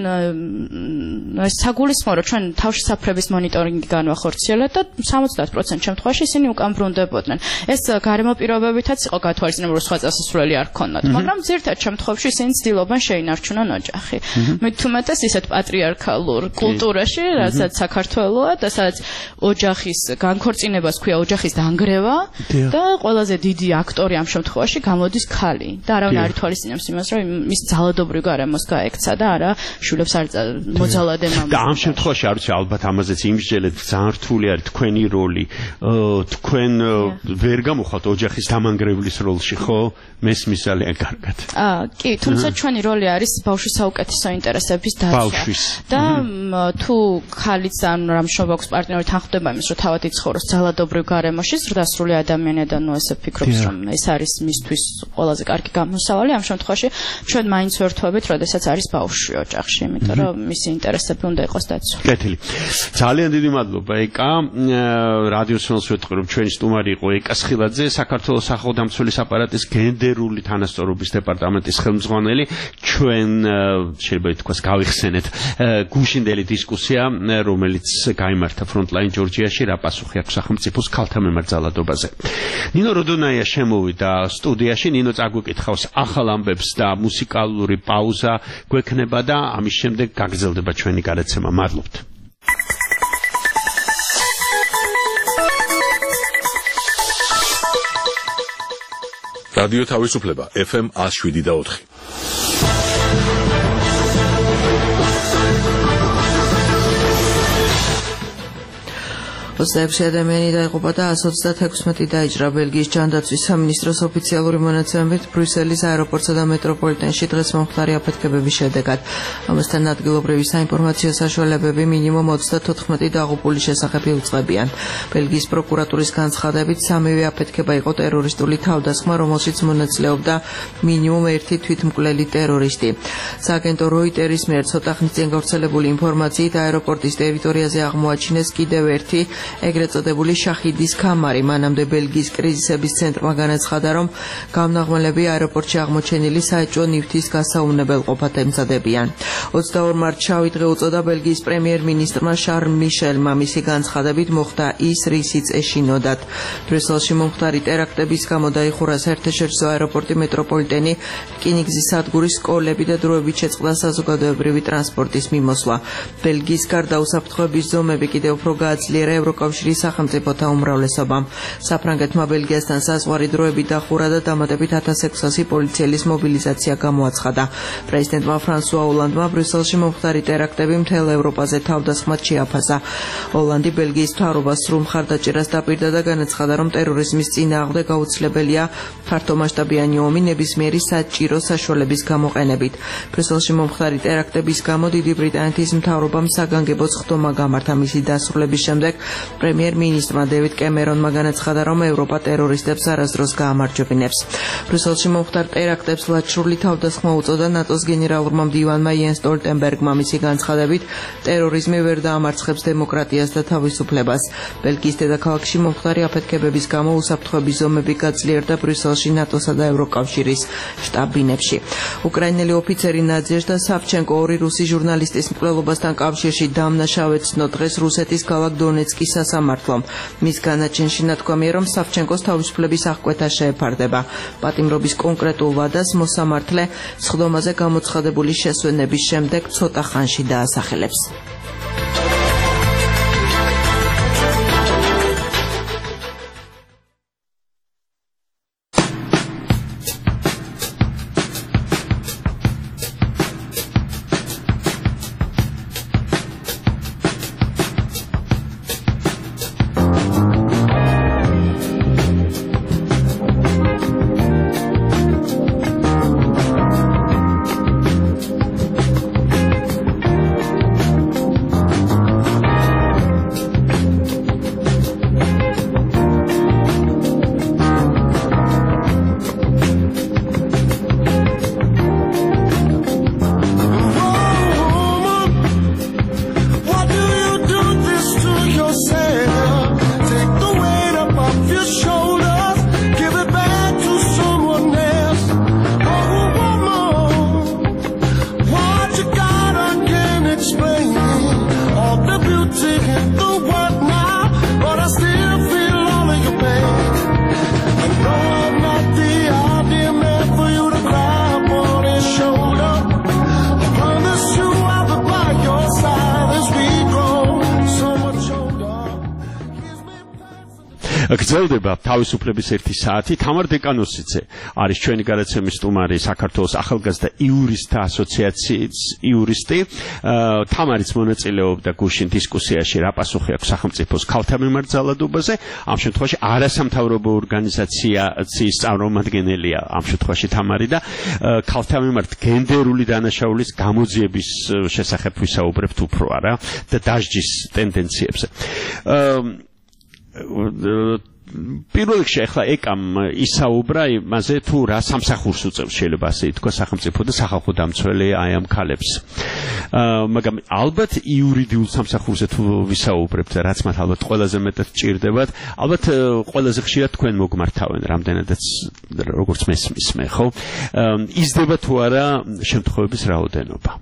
Speaker 10: ეს საგულისხმოა რომ ჩვენ თავშესაფრების მონიტორინგი განვახორციელებთ და სამოცდაათ პროცენტ შემთხვევაში ისინი უკან ბრუნდებოდნენ. ეს გარემო პირობებითაც იყო გათვალისწინებული რომ სხვა წასასვლელი არ ქონდათ, მაგრამ ძირითად შემთხვევაში ისინი ცდილობენ შეინარჩუნონ ოჯახი. მით უმეტეს ისეთ პატრიარქალურ კულტურაში, რასაც საქართველოა და სადაც ოჯახის განქორწინებას ქვია ოჯახის დანგრევა და ყველაზე დიდი აქტორი ამ შემთხვევაში გამოდის ქალი და არავინ არ ითვალისწინებს იმას, რომ მის ძალადობრივ გარემოს გაექცა და არა შვილებს არ მოძალადე მამა.
Speaker 3: და ამ შემთხვევაში არ ვიცი ალბათ ამაზეც იმსჯელეთ ძალიან რთული არის თქვენი როლი. თქვენ ვერ გამოხვალთ ოჯახის დამანგრევლის როლში, ხო? მესმის ძალიან კარგად.
Speaker 10: აა, კი, თუმცა ჩვენი როლი არის ბავშვის საუკეთესო ინტერესების დაცვა. და თუ ხალიც ან რამშობა აქვს პარტნიორი თანხმდება იმის, რომ თავად იცხოვროს ძალადობრივ გარემოში, ზრდასრული ადამიანი და ნუ ესე ფიქრობს, რომ ეს არის მისთვის ყველაზე კარგი გამოსავალი, ამ შემთხვევაში ჩვენ მაინც ვერთვებით, როდესაც არის ბავშვი ოჯახში, იმიტომ რომ მისი ინტერესები უნდა იყოს დაცული.
Speaker 3: კეთილი. ძალიან დიდი მადლობა ეკა. რადიოსმენელს ვეთქვი, რომ ჩვენი სტუმარი იყო ეკა სხილაძე, საქართველოს სახელმწიფოს აპარატის გენდერული თანასწორობის დეპარტამენტის ხელმძღვანელი. ჩვენ შეიძლება ითქვას გავიხსენეთ გუშინდელი დისკუსია, რომელიც გაიმართა ფრონტლაინ ჯორჯიაში, რა პასუხი აქვს სახელმწიფოს ქალთა მიმართ ძალადობაზე. ნინო როდონაია შემოვიდა სტუდიაში, ნინო წაგვიკითხავს ახალ ამბებს და მუსიკალური პაუზა გვექნება და ამის შემდეგ გაგრძელდება ჩვენი გადაცემა. მადლობთ.
Speaker 1: რადიო თავისუფლება ეფ ემ one oh seven და four.
Speaker 2: ოცდაექვსი ადამიანი დაიღუპა და one hundred ოცდათექვსმეტი დაიჭრა. ბელგიის ჯანდაცვის სამინისტროს ოფიციალური მონაცემებით ბრიუსელის აეროპორტსა და მეტროპოლიტენში დღეს მომხდარი აფეთქებების შედეგად ამასთან ადგილობრივი საინფორმაციო საშუალებები მინიმუმ ოცდათოთხმეტი დაღუპული შესახებ იუწყებიან. ბელგიის პროკურატურის განცხადებით სამივე აფეთქება იყო ტერორისტული თავდასხმა, რომელშიც მონაწილეობდა მინიმუმ ერთი თვითმკვლელი ტერორისტი. სააგენტო როიტერის მიერ ცოტა ხნის წინ გავრცელებული ინფორმაციით აეროპორტის ტერიტორიაზე აღმოაჩინეს კიდევ ერთი ეგრეთ წოდებული შაჰიდის ქამარი. მანამდე ბელგიის კრიზისების ცენტრმა განაცხადა, რომ გამნაღმელები აეროპორტში აღმოჩენილი საეჭვო ნივთის გასაუვნებელყოფად ემზადებიან. ოცდაორ მარტს შავი დღე უწოდა ბელგიის პრემიერ-მინისტრმა შარლ მიშელმა. მისი განცხადებით მოხდა ის, რისიც ეშინოდათ. ბრიუსელში მომხდარი ტერაქტების გამო დაიხურა საერთაშორისო აეროპორტი, მეტროპოლიტენი, რკინიგზის სადგური, სკოლები და დროებით შეწყდა საზოგადოებრივი ტრანსპორტის მიმოსვლა. ბელგიის გარდა უსაფრთხოების ზომები კიდევ უფრო გააძლიერა ევროკავშირის სახელმწიფოთა უმრავლესობამ. საფრანგეთმა ბელგიასთან საზღვარი დროებით დახურა და დამატებით ათას ექვსასი პოლიციელის მობილიზაცია გამოაცხადა. პრეზიდენტმა ფრანსუა ოლანდმა ბრიუსელში მომხდარი ტერაქტები მთელ ევროპაზე თავდასხმად შეაფასა. ოლანდი ბელგიის მთავრობას სრულ მხარდაჭერას დაპირდა და განაცხადა, რომ ტერორიზმის წინააღმდეგ აუცილებელია ფართომასშტაბიანი ომი ნებისმიერი საჭირო საშუალების გამოყენებით. ბრიუსელში მომხდარი ტერაქტების გამო დიდი ბრიტანეთის მთავრობამ საგანგებო სხდომა გამართა. მისი დასრულების შემდეგ პრემიერ-მინისტრმა დევიდ კემერონმა განაცხადა, რომ ევროპა ტერორისტებს არასდროს გაამარჯვებინებს. ბრიუსელში მომხდარ ტერაქტებს ლაჩრული თავდასხმა უწოდა ნატოს გენერალურმა მდივანმა იენს სტოლტენბერგმა. მისი განცხადებით, ტერორიზმი ვერ დაამარცხებს დემოკრატიას და თავისუფლებას. ბელგიის დედაქალაქში მომხდარი აფეთქებების გამო უსაფრთხოების ზომები გაძლიერდა ბრიუსელში ნატოსა და ევროკავშირის შტაბ-ბინებში. უკრაინელი ოფიცერი ნაძიეჟდა სავჩენკო ორი რუსი ჟურნალისტის მკვლელობასთან კავშირში დამნაშავედ ცნო დღეს რუსეთის ქალაქ დონეცკის სასამართლომ. მის განაჩენში ნათქვამია, რომ სავჩენკოს თავისუფლების აღკვეთა შეეფარდება. პატიმრობის კონკრეტულ ვადას მოსამართლე სხდომაზე გამოცხადებული შესვენების შემდეგ ცოტა ხანში დაასახელებს.
Speaker 3: გრძელდება თავისუფლების ერთი საათი. თამარ დეკანოსიძე არის ჩვენი გადაცემის სტუმარი, საქართველოს ახალგაზრდა იურისტთა ასოციაციის იურისტი. თამარიც მონაწილეობდა გუშინ დისკუსიაში, რა პასუხი აქვს სახელმწიფოს ქალთა მიმართ ძალადობაზე. ამ შემთხვევაში არასამთავრობო ორგანიზაციის წარმომადგენელია ამ შემთხვევაში თამარი და ქალთა მიმართ გენდერული დანაშაულის გამოძიების შესახებ ვისაუბრებთ უფრო არა და დასჯის ტენდენციებზე. პირველ რიგში ახლა ეკამ ისაუბრა იმაზე თუ რა სამსახურს უწევს შეიძლება ასე ითქვა სახელმწიფო და სახალხო დამცველი აი ამ ქალებს. მაგრამ ალბათ იურიდიულ სამსახურზე თუ ვისაუბრებთ, რაც მათ ალბათ ყველაზე მეტად ჭირდებათ, ალბათ ყველაზე ხშირად თქვენ მოგმართავენ, რამდენადაც როგორც მესმის მე, ხო? იზრდება თუ არა შემთხვევების რაოდენობა?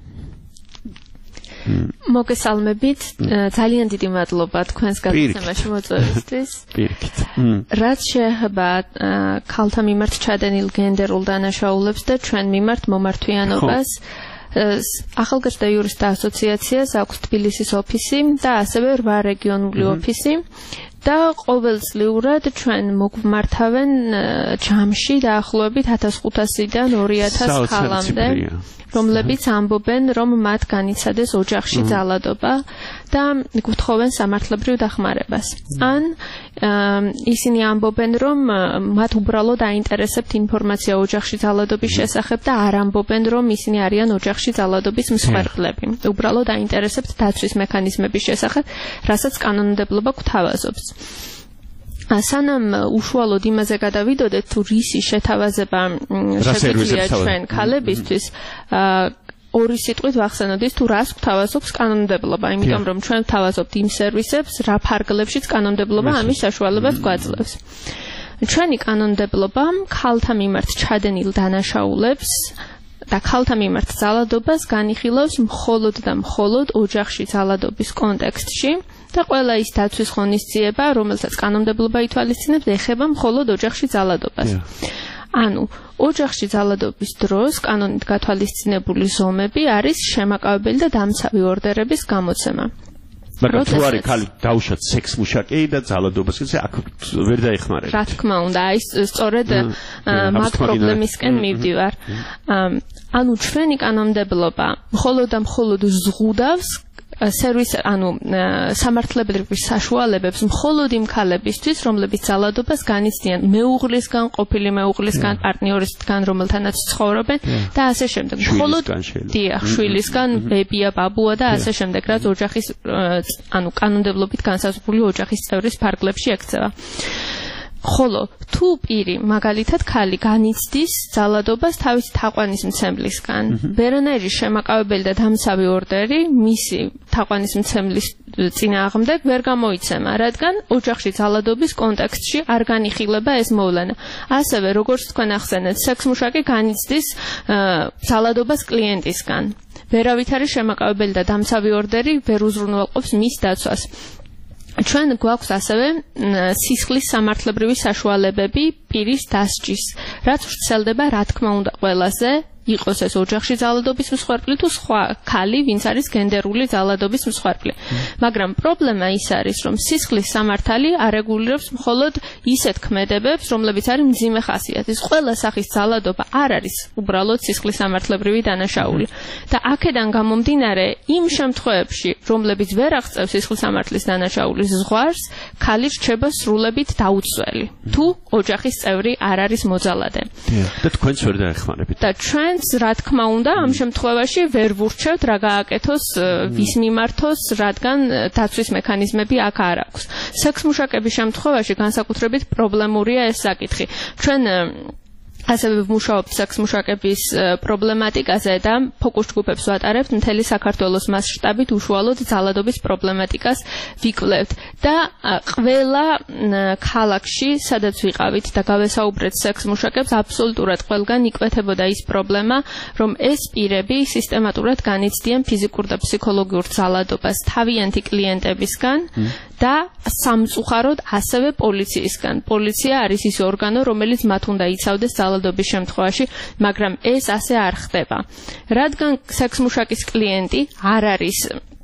Speaker 4: მოგესალმებით, ძალიან დიდი მადლობა თქვენს გადაცემაში მოწვევისთვის. რაც შეეხება ქალთა მიმართ ჩადენილ გენდერულ დანაშაულებს და ჩვენ მიმართ მომართვიანობას, ახალგაზრდა იურისტთა ასოციაციას აქვს თბილისის ოფისი და ასევე რვა რეგიონული ოფისი. და ყოველწლიურად ჩვენ მოგმართავენ ჯამში დაახლოებით ათას ხუთასიდან ორი ათას ქალამდე, რომლებიც ამბობენ, რომ მათ განიცადეს ოჯახში ძალადობა და გვითხოვენ სამართლებრივ დახმარებას. ან ისინი ამბობენ, რომ მათ უბრალოდ აინტერესებთ ინფორმაცია ოჯახში ძალადობის შესახებ და არ ამბობენ, რომ ისინი არიან ოჯახში ძალადობის მსხვერპლები. უბრალოდ აინტერესებთ დაცვის მექანიზმების შესახებ, რასაც კანონმდებლობა გვთავაზობს. სანამ უშუალოდ იმაზე გადავიდოდეთ, თუ რისი შეთავაზება შეგვიძლია ჩვენ ქალებისთვის, ორი სიტყვით ვახსენოთ ის, თუ რას გვთავაზობს კანონმდებლობა, იმიტომ რომ ჩვენ ვთავაზობთ იმ სერვისებს, რა ფარგლებშიც კანონმდებლობა ამის საშუალებას გვაძლევს. ჩვენი კანონმდებლობა ქალთა მიმართ ჩადენილ დანაშაულებს და ქალთა მიმართ ძალადობას განიხილავს მხოლოდ და მხოლოდ ოჯახში ძალადობის კონტექსტში და ყველა ის დაცვის ღონისძიება, რომელსაც კანონმდებლობა ითვალისწინებს, ეხება მხოლოდ ოჯახში ძალადობას. ანუ ოჯახში ძალადობის დროს კანონით გათვალისწინებული ზომები არის შემაკავებელი და დამცავი ორდერების გამოცემა.
Speaker 3: მაგრამ თუ არის ქალი დაუშვათ სექს მუშაკი და ძალადობას კიდე აქ ვერ დაეხმარება.
Speaker 4: რა თქმა უნდა, აი სწორედ მაგ პრობლემისკენ მივდივარ. ანუ ჩვენი კანონმდებლობა მხოლოდ და მხოლოდ ზღუდავს
Speaker 11: სერვის ანუ სამართლებრივი საშუალებებს მხოლოდ იმ ქალებისთვის, რომლებიც ძალადობას განიცდიან მეუღლისგან, ყოფილი მეუღლისგან, პარტნიორისგან, რომელთანაც ცხოვრობენ და ასე შემდეგ. მხოლოდ დიახ, შვილისგან, ბებია, ბაბუა და ასე შემდეგ, რაც ოჯახის ანუ კანონმდებლობით განსაზღვრული ოჯახის წევრის ფარგლებში ექცევა. ხოლო თუ პირი მაგალითად ქალი განიცდის ძალადობას თავისი თაყვანისმცემლისგან, ვერანაირი შემაკავებელი და დამცავი ორდერი მისი თაყვანისმცემლის წინააღმდეგ ვერ გამოიცემა, რადგან ოჯახში ძალადობის კონტექსტში არ განიხილება ეს მოვლენა. ასევე, როგორც თქვენ ახსენეთ, სექსმუშაკი განიცდის ძალადობას კლიენტისგან. ვერავით არის შემაკავებელი და დამცავი ორდერი ვერ უზრუნველყოფს მის დაცვას. ჩვენ გვაქვს ასევე სისხლის სამართლებრივი საშუალებები პირის დასჯის, რაც ვრცელდება რა თქმა უნდა ყველაზე იყოს ეს ოჯახში ძალადობის მსხვერპლი თუ სხვა ქალი, ვინც არის გენდერული ძალადობის მსხვერპლი. მაგრამ პრობლემა ის არის, რომ სისხლის სამართალი არეგულირებს მხოლოდ ისეთ ქმედებებს, რომლებიც არის მძიმე ხასიათის. ყველა სახის ძალადობა არ არის უბრალოდ სისხლის სამართლებრივი დანაშაული. და აქედან გამომდინარე, იმ შემთხვევებში, რომლებიც ვერ აღწევს სისხლის სამართლის დანაშაულის ზღვარს, ქალი რჩება სრულებით დაუცველი, თუ ოჯახის წევრი არ არის მოძალადე.
Speaker 3: და თქვენც ვერ დაეხმარებით.
Speaker 11: და ჩვენ რა თქმა უნდა ამ შემთხვევაში ვერ ვურჩევთ რა გააკეთოს ვის მიმართოს, რადგან დაცვის მექანიზმები აქ არ აქვს. სექსმუშაკების შემთხვევაში განსაკუთრებით პრობლემურია ეს საკითხი. ჩვენ ასევე ვმუშაობთ სექსმუშაკების პრობლემატიკაზე და ფოკუს ჯგუფებს ვატარებთ მთელი საქართველოს მასშტაბით, უშუალოდ ძალადობის პრობლემატიკას ვიკვლევთ და ყველა ქალაქში, სადაც ვიყავით და გავესაუბრეთ სექსმუშაკებს, აბსოლუტურად ყველგან იკვეთებოდა ის პრობლემა, რომ ეს პირები სისტემატურად განიცდიან ფიზიკურ და ფსიქოლოგიურ ძალადობას თავიანთი კლიენტებისგან და სამწუხაროდ ასევე პოლიციისგან. პოლიცია არის ის ორგანო, რომელიც მათ უნდა იცავდეს ძალადობის შემთხვევაში, მაგრამ ეს ასე არ ხდება. რადგან სექსმუშაკის კლიენტი არ არის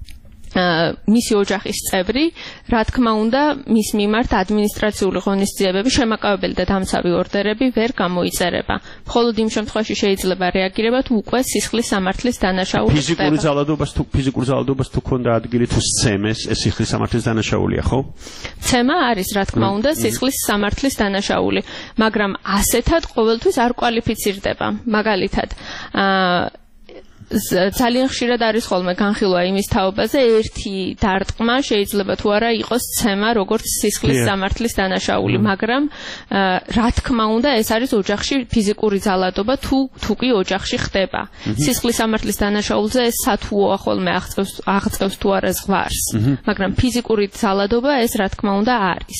Speaker 11: მისი ოჯახის წევრი, რა თქმა უნდა, მის მიმართ ადმინისტრაციული ღონისძიებები, შემაკავებელი და დამცავი ორდერები ვერ გამოიწერება. მხოლოდ იმ შემთხვევაში შეიძლება რეაგირება თუ უკვე სისხლის სამართლის დანაშაული ხდება.
Speaker 3: ფიზიკური ძალადობას თუ ფიზიკურ ძალადობას თუ ქონდა ადგილი თუ სცემეს, ეს სისხლის სამართლის დანაშაულია, ხო?
Speaker 11: ცემა არის, რა თქმა უნდა, სისხლის სამართლის დანაშაული, მაგრამ ასეთად ყოველთვის არ კვალიფიცირდება. მაგალითად, აა ძალიან ხშირად არის ხოლმე განხილვა იმის თაობაზე, ერთი დარტყმა შეიძლება თუ არა იყოს ცემა როგორც სისხლის სამართლის დანაშაული, მაგრამ რა თქმა უნდა ეს არის ოჯახში ფიზიკური ძალადობა თუ თუ კი ოჯახში ხდება. სისხლის სამართლის დანაშაულზე ეს სათუოა ხოლმე აღწევს აღწევს თუ არა ზღვარს, მაგრამ ფიზიკური ძალადობა ეს რა თქმა უნდა არის.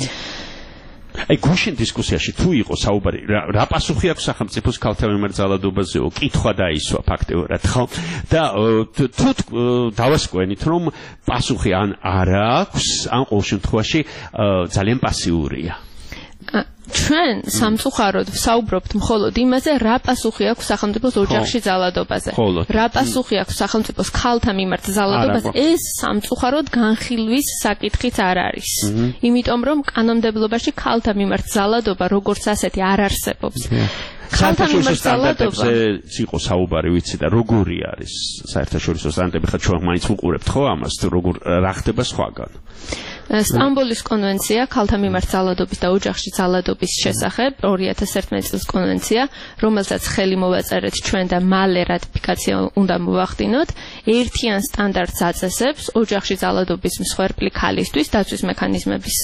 Speaker 3: აი გუშინ დისკუსიაში თუ იყო საუბარი რა პასუხი აქვს სახელმწიფოს ქალთა მიმართ ძალადობაზეო, კითხვა დაისვა ფაქტიურად, ხო? და თუ დავასკვენით, რომ პასუხი ან არ აქვს, ან ყოველ შემთხვევაში ძალიან პასიურია.
Speaker 11: ჩვენ სამწუხაროდ ვსაუბრობთ მხოლოდ იმაზე, რა პასუხი აქვს სახელმწიფოს ოჯახში ძალადობაზე. რა პასუხი აქვს სახელმწიფოს ქალთა მიმართ ძალადობაზე, ეს სამწუხაროდ განხილვის საკითხიც არ არის. იმიტომ რომ კანონმდებლობაში ქალთა მიმართ ძალადობა როგორც ასეთი არ არსებობს.
Speaker 3: საერთაშორისო სტანდარტებზე იყო საუბარი, ვიცი და როგორი არის საერთაშორისო სტანდარტები, ხა ჩვენ მაინც ვუყურებთ ხო ამას, როგორ რა ხდება სხვაგან?
Speaker 11: სტამბოლის კონვენცია ქალთა მიმართ ძალადობის და ოჯახში ძალადობის შესახებ ორი ათას ერთმანეტ წლის კონვენცია, რომელსაც ხელი მოვაწერეთ ჩვენ და მალე რატიფიკაცია უნდა მოვახდინოთ, ერთიან სტანდარტს აწესებს ოჯახში ძალადობის მსხვერპლი ქალისთვის დაცვის მექანიზმების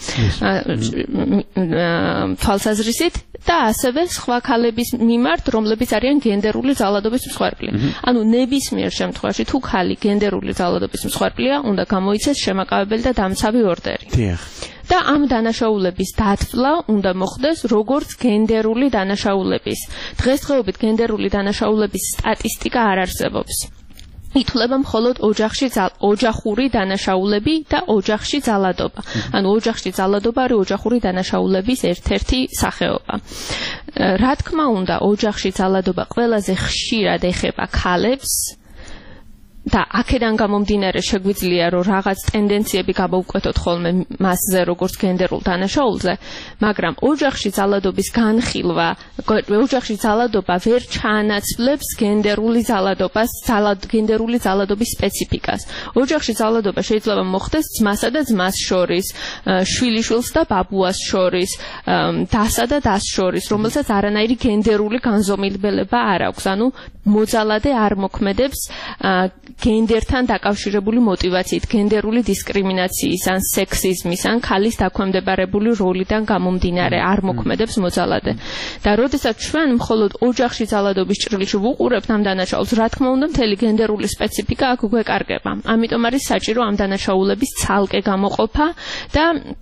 Speaker 11: თვალსაზრისით და ასევე სხვა ქალების მიმართ, რომლებიც არიან გენდერული ძალადობის მსხვერპლი. ანუ ნებისმიერ შემთხვევაში თუ ქალი გენდერული ძალადობის მსხვერპლია, უნდა გამოიცეს შემაკავებელი და დამცავი ორდერი. და ამ დანაშაულების დათვლა უნდა მოხდეს როგორც გენდერული დანაშაულების. დღესდღეობით გენდერული დანაშაულების სტატისტიკა არ არსებობს. ითვლება მხოლოდ ოჯახში ოჯახური დანაშაულები და ოჯახში ძალადობა. ანუ ოჯახში ძალადობა არის ოჯახური დანაშაულების ერთ-ერთი სახეობა. რა თქმა უნდა, ოჯახში ძალადობა ყველაზე ხშირად ეხება ქალებს. და აქედან გამომდინარე შეგვიძლია რომ რაღაც ტენდენციები გავაუკვეთოთ ხოლმე მასზე როგორც გენდერულ დანაშაულზე, მაგრამ ოჯახში ძალადობის განხილვა, ოჯახში ძალადობა ვერ ჩაანაცვლებს გენდერული ძალადობას, გენდერული ძალადობის სპეციფიკას. ოჯახში ძალადობა შეიძლება მოხდეს ძმასა და ძმას შორის, შვილიშვილს და ბაბუას შორის, დასა და დას შორის, რომელსაც არანაირი გენდერული განზომილება არ აქვს, ანუ მოძალადე არ მოქმედებს გენდერთან დაკავშირებული მოტივაციით, გენდერული დისკრიმინაციის ან სექსიზმის ან ქალის დაქვემდებარებული როლიდან გამომდინარე არ მოქმედებს მოძალადე. და როდესაც ჩვენ მხოლოდ ოჯახში ძალადობის ჭრილში ვუყურებთ ამ დანაშაულს, რა თქმა უნდა, მთელი გენდერული სპეციფიკა აქ გვეკარგება. ამიტომ არის საჭირო ამ დანაშაულების ცალკე გამოყოფა და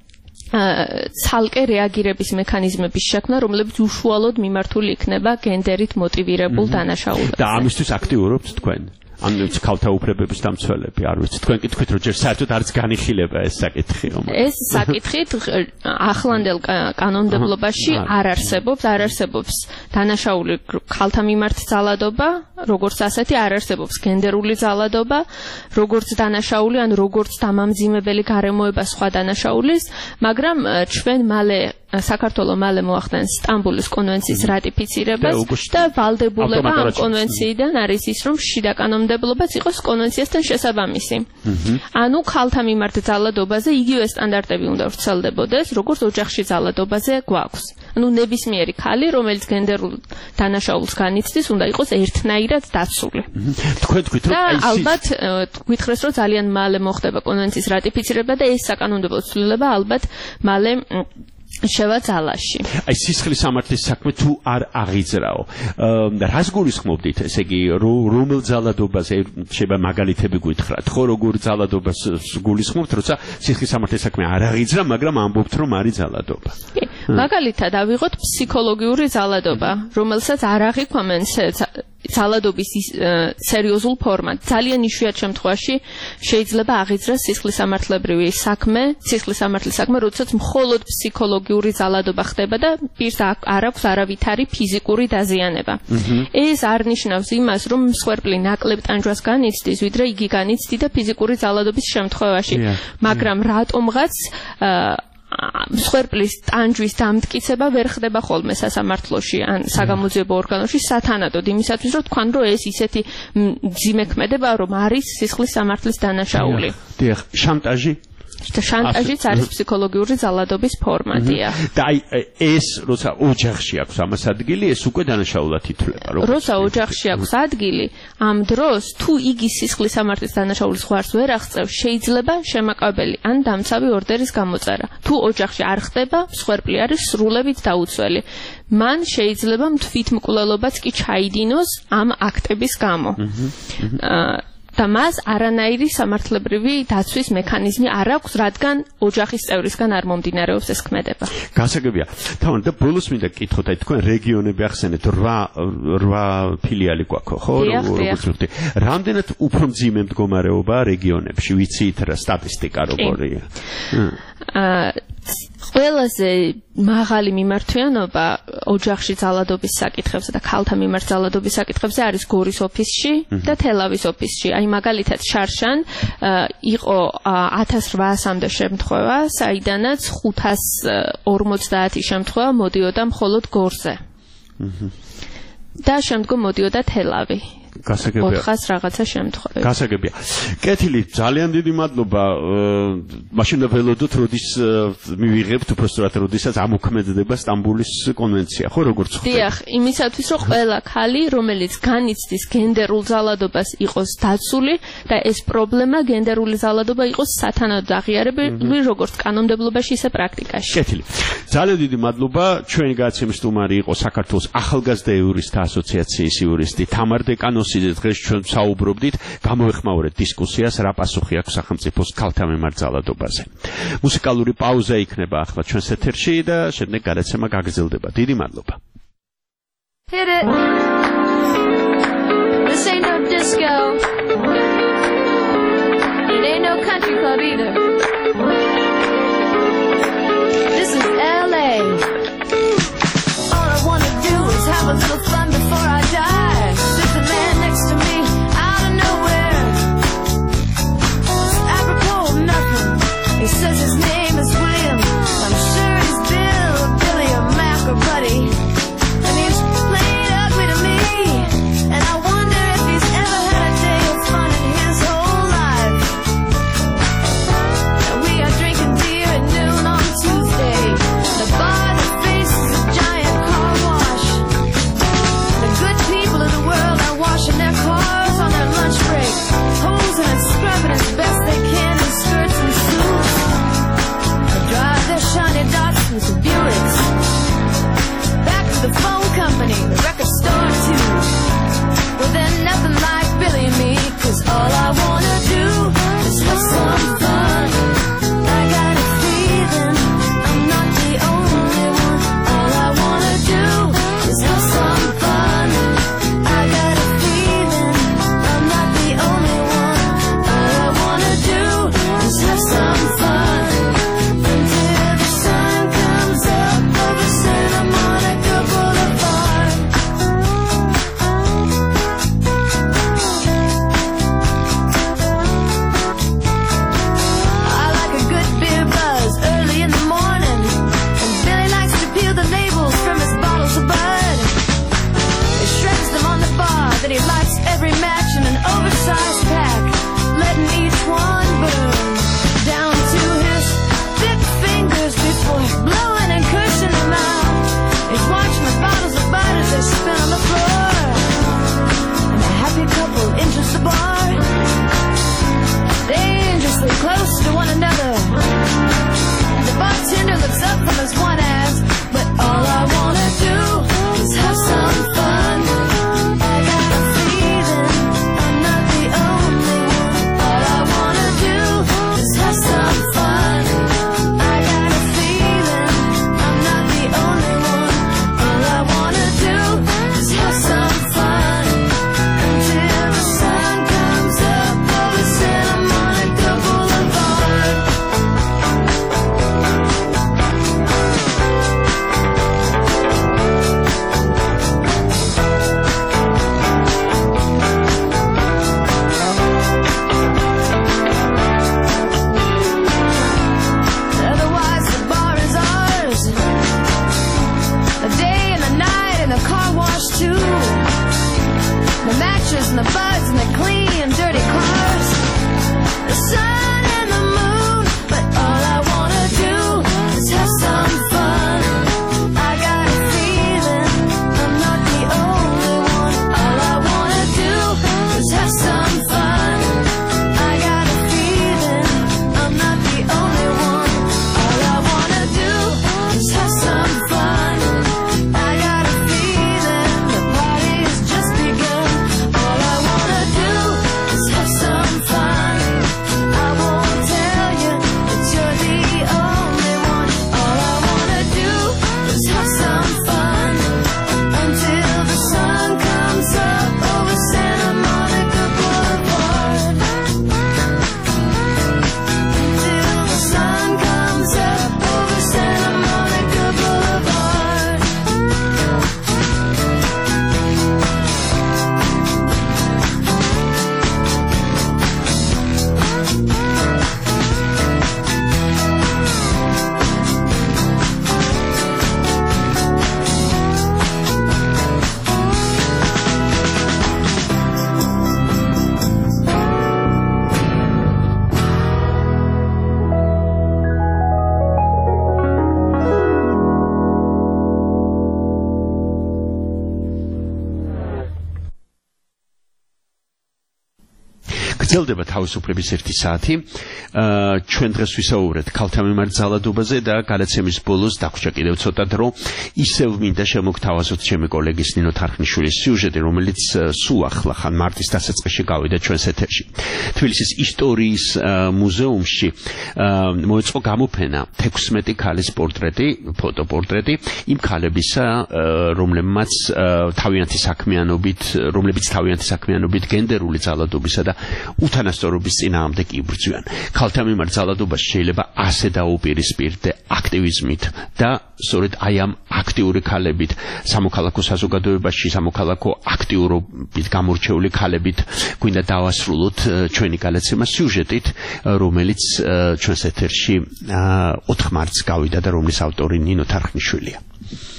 Speaker 11: ცალკე რეაგირების მექანიზმების შექმნა, რომლებიც უშუალოდ მიმართული იქნება გენდერით მოტივირებულ დანაშაულებზე.
Speaker 3: და ამისთვის აქტიურობთ თქვენ? ანუ ქალთა უფლებების დამცველები, არ ვიცი, თქვენ კითხვით რომ ჯერ საერთოდ არც განიხილება ეს საკითხი რომ
Speaker 11: ეს საკითხი ახლანდელ კანონმდებლობაში არ არსებობს, არ არსებობს დანაშაული ქალთა მიმართ ძალადობა, როგორც ასეთი არ არსებობს გენდერული ძალადობა, როგორც დანაშაული, ან როგორც დამამძიმებელი გარემოება სხვა დანაშაულის, მაგრამ ჩვენ მალე საქართველოს მალე მოახდენს სტამბულის კონვენციის რატიფიცირებას და ვალდებულება ამ კონვენციიდან არის ის, რომ შიდა კანონმდებლობაც იყოს კონვენციასთან შესაბამისი. ანუ ქალთა მიმართ ძალადობაზე იგივე სტანდარტები უნდა ვრცელდებოდეს, როგორც ოჯახში ძალადობაზე გვაქვს. ანუ ნებისმიერი ქალი, რომელიც გენდერულ დანაშაულს განიცდის, უნდა იყოს ერთნაირად დაცული.
Speaker 3: თქვენ თქვით რომ
Speaker 11: აი ალბათ გითხრეს რომ ძალიან მალე მოხდება კონვენციის რატიფიცირება და ეს საკანონმდებლო ცვლილება ალბათ მალე შევა ძალაში.
Speaker 3: აი სისხლის სამართლის საქმე თუ არ აღიძრაო. რას გულისხმობდით, ესე იგი, რომელ ძალადობაზე შეიძლება მაგალითები გითხრათ, ხო, როგორ ძალადობას გულისხმობთ, როცა სისხლის სამართლის საქმე არ აღიძრა, მაგრამ ამბობთ, რომ არის ძალადობა.
Speaker 11: მაგალითად ავიღოთ ფსიქოლოგიური ძალადობა, რომელსაც არ აღიქვამენ ძალადობის სერიოზულ ფორმად. ძალიან იშვიათ შემთხვევაში შეიძლება აღიძრას სისხლის სამართლებრივი საქმე, სისხლის სამართლის საქმე, როდესაც მხოლოდ ფსიქოლოგიური ძალადობა ხდება და პირს არ აქვს არავითარი ფიზიკური დაზიანება. ეს არ ნიშნავს იმას, რომ მსხვერპლი ნაკლებ ტანჯვას განიცდის, ვიდრე იგი განიცდიდა ფიზიკური ძალადობის შემთხვევაში. მაგრამ რატომღაც მსხვერპლის ტანჯვის დამტკიცება ვერ ხდება ხოლმე სასამართლოში ან საგამოძიებო ორგანოში სათანადოდ იმისათვის, რომ თქვან, რომ ეს ისეთი მძიმე ქმედება, რომ არის სისხლის სამართლის დანაშაული.
Speaker 3: დიახ, შანტაჟი
Speaker 11: შანტაჟიც არის ფსიქოლოგიური ძალადობის ფორმა, დიახ.
Speaker 3: და აი ეს როცა ოჯახში აქვს ამას ადგილი, ეს უკვე დანაშაულად ითვლება,
Speaker 11: როგორც როცა ოჯახში აქვს ადგილი, ამ დროს თუ იგი სისხლის სამართლის დანაშაულის ღვარს ვერ აღწევს, შეიძლება შემაკავებელი ან დამცავი ორდერის გამოწერა. თუ ოჯახში არ ხდება, მსხვერპლი არის სრულებით დაუცველი. მან შეიძლება თვითმკვლელობაც კი ჩაიდინოს ამ აქტების გამო. და მას არანაირი სამართლებრივი დაცვის მექანიზმი არ აქვს, რადგან ოჯახის წევრისგან არ მომდინარეობს ეს ქმედება.
Speaker 3: გასაგებია. თავად და ბოლოს მინდა გკითხოთ, აი თქვენ რეგიონები ახსენეთ, რვა ფილიალი გვაქვს, ხო? როგორც ვთქვი. რამდენად უფრო მძიმე მდგომარეობაა რეგიონებში, ვიცით რა სტატისტიკა როგორია?
Speaker 11: აა ყველაზე მაღალი მიმართვიანობა ოჯახში ძალადობის საკითხებზე და ქალთა მიმართ ძალადობის საკითხებზე არის გორის ოფისში და თელავის ოფისში. აი მაგალითად შარშან იყო ათას რვაასამდე შემთხვევა, საიდანაც ხუთას ორმოცდაათი შემთხვევა მოდიოდა მხოლოდ გორზე. და შემდგომ მოდიოდა თელავი.
Speaker 3: გასაგებია.
Speaker 11: ოთხას რაღაცა შემთხვევები.
Speaker 3: გასაგებია. კეთილი, ძალიან დიდი მადლობა. მაშინ ველოდოთ, როდის მივიღებთ უბრალოდ როდესაც ამოქმედდება სტამბულის კონვენცია, ხო, როგორც ხვდებით?
Speaker 11: დიახ, იმისათვის, რომ ყველა ქალი, რომელიც განიცდის გენდერულ ძალადობას, იყოს დაცული და ეს პრობლემა გენდერული ძალადობა იყოს სათანადოდ აღიარებული, როგორც კანონმდებლობაში, ისე პრაქტიკაში.
Speaker 3: კეთილი. ძალიან დიდი მადლობა. ჩვენი გადაცემის სტუმარი იყო საქართველოს ახალგაზრდა იურისტთა ასოციაციის იურისტი თამარ დეკანო. დღეს ჩვენ საუბრობდით, გამოეხმაურეთ დისკუსიას, რა პასუხი აქვს სახელმწიფოს ქალთა მიმართ ძალადობაზე. მუსიკალური პაუზა იქნება ახლა ჩვენს ეთერში და შემდეგ გადაცემა გაგრძელდება. დიდი მადლობა.
Speaker 12: Hit it. This ain't no disco. It ain't no country club either. This is L A. All I wanna do is have a little fun before I die. There's a man next to me out of nowhere. Bentleys and Buicks. Back to the phone company, the record store too. Well, then nothing like Billy and me, 'cause all I wanna do is have some fun. I got a feeling I'm not the only one. All I wanna do is have some fun. I got a feeling I'm not the only one. All I wanna do is have some fun. Until the sun comes up over Santa Monica Boulevard. I like a good beer buzz early in the morning, and Billy likes to peel the labels from his bottles of Bud. He shreds them on the bar, then he lights every match in an oversized pack, letting each one burn down to his thick fingers before blowing and cushing them out. He's watching the bottles of Bud as they spin on the floor, and a happy couple enters the bar, dangerously close to one another. The bartender looks up from his one ass, but all I wanna do is have some fun. I got a feeling I'm not the only one. All I wanna do is have some fun. I got a feeling I'm not the only one. All I wanna do is have some fun. Until the sun comes up over Santa Monica Boulevard. Otherwise the bar is ours. The day and the night and the car wash too. The matches and the buds and the clean and dirty cars. The sun and the moon, but all I wanna do is have some fun. I got a feeling I'm not the only one. All I wanna do is have some fun. I got a feeling I'm not the only one. All I wanna do is have some fun. I got a feeling the party's just begun. All I wanna do is have some fun. I won't tell you that you're the only one. All I wanna do is have some fun. Until the sun comes up over Santa Monica Boulevard. Until the sun comes up over Santa Monica Boulevard.
Speaker 3: გრძელდება თავისუფლების ერთი საათი. აა ჩვენ დღეს ვისაუბრეთ ქალთა მიმართ ძალადობაზე და გადაცემის ბოლოს დაგვჭა კიდევ ცოტა დრო. ისევ მინდა შემოგთავაზოთ ჩემი კოლეგის ნინო თარხნიშვილის სიუჟეტი, რომელიც სულ ახლა ხან მარტის დასაწყისში გავიდა ჩვენს ეთერში. თბილისის ისტორიის მუზეუმში მოეწყო გამოფენა თექვსმეტი ქალის პორტრეტი, ფოტოპორტრეტი იმ ქალებისა, რომლებმაც თავიანთი საქმიანობით, რომლებიც თავიანთი საქმიანობით გენდერული ძალადობისა და უთანასწორობის წინააღმდეგ იბრძვიან. ქალთა მიმართ ძალადობას შეიძლება ასე დაუპირისპირდე აქტივიზმით და სწორედ აი ამ აქტიური ქალებით, სამოქალაქო საზოგადოებაში, სამოქალაქო აქტიურობით გამორჩეული ქალებით გვინდა დავასრულოთ ჩვენი გადაცემა სიუჟეტით, რომელიც ჩვენს ეთერში ოთხ მარტს გავიდა და რომლის ავტორი ნინო თარხნიშვილია.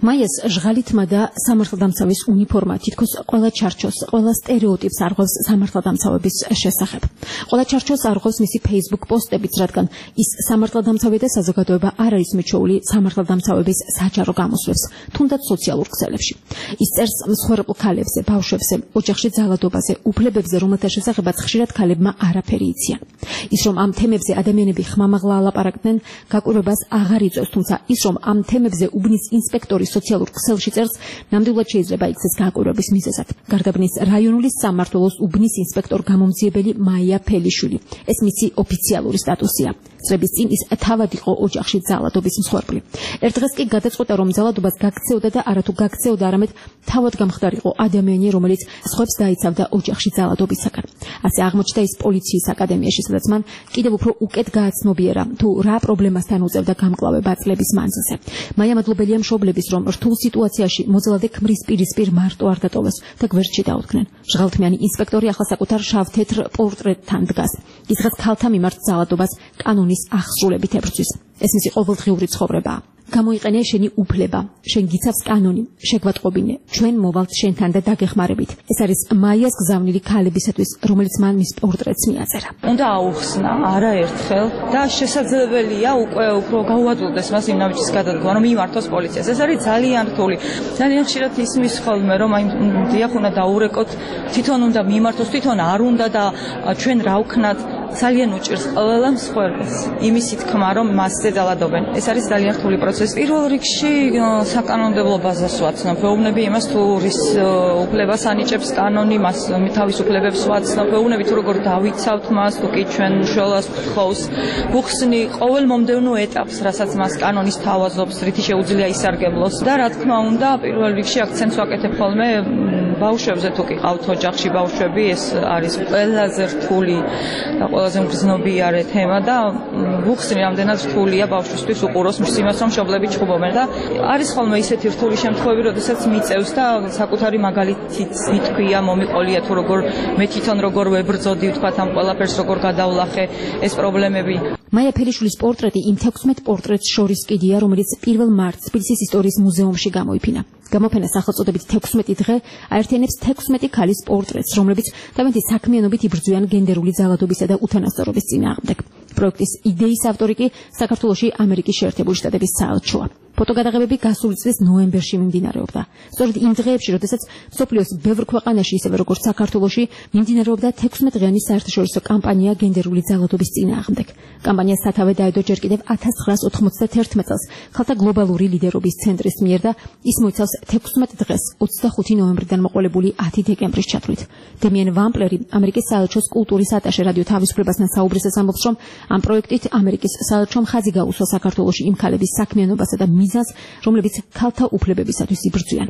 Speaker 4: მაიას ჟღალითმა და სამართალდამცავის უნიფორმა თითქოს ყველა ჩარჩოს, ყველა სტერეოტიპს არღვევს სამართალდამცავების შესახებ. ყველა ჩარჩოს არღვევს მისი Facebook პოსტებიც, რადგან ის სამართალდამცავი და საზოგადოება არ არის მიჩვეული სამართალდამცავების საჯარო გამოსვლებს, თუნდაც სოციალურ ქსელებში. ის წერს მსხვერპლ ქალებზე, ბავშვებზე, ოჯახში ძალადობაზე, უფლებებზე, რომელთა შესახებაც ხშირად ქალებმა არაფერი იციან. ის რომ ამ თემებზე ადამიანები ხმამაღლა ალაპარაკდნენ, გაკვირვებას აღარ იწევს, თუმცა ის რომ ამ თემებზე უბნის ინსპექტორი სოციალურ ქსელში წერს, ნამდვილად შეიძლება იქცეს გაკვირვების მიზეზად. გარდაბნის რაიონული სამმართველოს უბნის ინსპექტორ გამომძიებელი მაია ფელიშვილი. ეს მისი ოფიციალური სტატუსია. წლების წინ ის თავად იყო ოჯახში ძალადობის მსხვერპლი. ერთ დღეს კი გადაწყვეტა, რომ ძალადობას გაქცეოდა და არათუ გაქცეოდა, არამედ თავად გამხდარიყო ადამიანი, რომელიც სხვებს დაიცავდა ოჯახში ძალადობისაგან. ასე აღმოჩნდა ის პოლიციის აკადემიაში, სადაც მან კიდევ უფრო უკეთ გააცნობიერა, თუ რა პრობლემასთან უწევდა გამკლავება წლების მანძილზე. მაია მადლობელია მშობლების, რომ რთულ სიტუაციაში მოძალადე ქმრის პირისპირ მარტო არ დატოვეს და გვერდში დაუდგნენ. ჟღალთმიანი ინსპექტორი ახლა საკუთარ შავ-თეთრ პორტრეტთან დგას. ის დღეს ქალთა მიმართ ძალადობას კანონის აღსრულებით ებრძვის. ეს მისი ყოველდღიური ცხოვრებაა. გამოიყენე შენი უფლება, შენ გიცავს კანონი, შეგვატყობინე, ჩვენ მოვალთ შენთან და დაგეხმარებით. ეს არის მაიას გზავნილი ქალებისათვის, რომელიც მან მის პორტრეტს მიაწერა.
Speaker 13: უნდა აუხსნა არაერთხელ და შესაძლებელია უკვე უფრო გაუადვილდეს მას იმ ნაბიჯის გადადგომა, რომ მიმართოს პოლიციას. ეს არის ძალიან რთული. ძალიან ხშირად ისმის ხოლმე, რომ აი დიახ უნდა დაურეკოთ, თვითონ უნდა მიმართოს, თვითონ არ უნდა და ჩვენ რა ვქნათ, ძალიან უჭირს ყველა მსხვერპლს იმისი თქმა, რომ მასზე ძალადობენ. ეს არის ძალიან რთული პროცესი. პირველ რიგში საკანონმდებლო ბაზას ვაცნობ. ვეუბნები იმას, თუ რის უფლებას ანიჭებს კანონი, მას თავის უფლებებს ვაცნობ. ვეუბნები თუ როგორ დავიცავთ მას, თუ კი ჩვენ შოლას გთხოვს. ვუხსნი ყოველ მომდევნო ეტაპს, რასაც მას კანონის თავაზობს, რითი შეუძლია ისარგებლოს და რა თქმა უნდა, პირველ რიგში აქცენტს ვაკეთებ ხოლმე ბავშვებზე, თუ კი ყავთ ოჯახში ბავშვები, ეს არის ყველაზე რთული და ყველაზე მგრძნობიარე თემა და ვუხსნი რამდენად რთულია ბავშვისთვის უყუროს იმას, რომ მშობლები ჩხუბობენ და არის ხოლმე ისეთი რთული შემთხვევები, როდესაც მიწევს და საკუთარი მაგალითიც მითქვია, მომიყოლია თუ როგორ მე თვითონ როგორ ვებრძოდი, ვთქვათ ამ ყველაფერს როგორ გადავლახე ეს პრობლემები.
Speaker 4: მაია ფელიშვილის პორტრეტი იმ თექვსმეტ პორტრეტს შორის კიდია, რომელიც პირველ მარტს თბილისის ისტორიის მუზეუმში გამოიფინა. გამოფენა სახელწოდებით თექვსმეტი დღე აერთიანებს თექვსმეტი ქალის პორტრეტს, რომლებიც თავიანთი საქმიანობით იბრძვიან გენდერული ძალადობისა და უთანასწორობის წინააღმდეგ. პროექტის იდეის ავტორი კი საქართველოში ამერიკის შეერთებული შტატების საელჩოა. ფოტოგადაღებები გასული წლის ნოემბერში მიმდინარეობდა. სწორედ იმ დღეებში, როდესაც მსოფლიოს ბევრ ქვეყანაში, ისევე როგორც საქართველოში, მიმდინარეობდა თექვსმეტ-დღიანი საერთაშორისო კამპანია გენდერული ძალადობის წინააღმდეგ. კამპანიას სათავე დაედო ჯერ კიდევ ათას ცხრაას ოთხმოცდათერთმეტ წელს ქალთა გლობალური ლიდერობის ცენტრის მიერ და ის მოიცავს თექვსმეტ დღეს ოცდახუთი ნოემბრიდან მოყოლებული ათი დეკემბრის ჩათვლით. დემიენ ვამპლერი, ამერიკის საელჩოს კულტურის ატაშე რადიო თავისუფლებასთან საუბრისას ამბობს, რომ ამ პროექტით ამერიკის საელჩომ ხაზი გაუსვა საქართველოში იმ ქალების საქმიანობასა და მიზანს, რომლებიც ქალთა უფლებებისათვის იბრძვიან.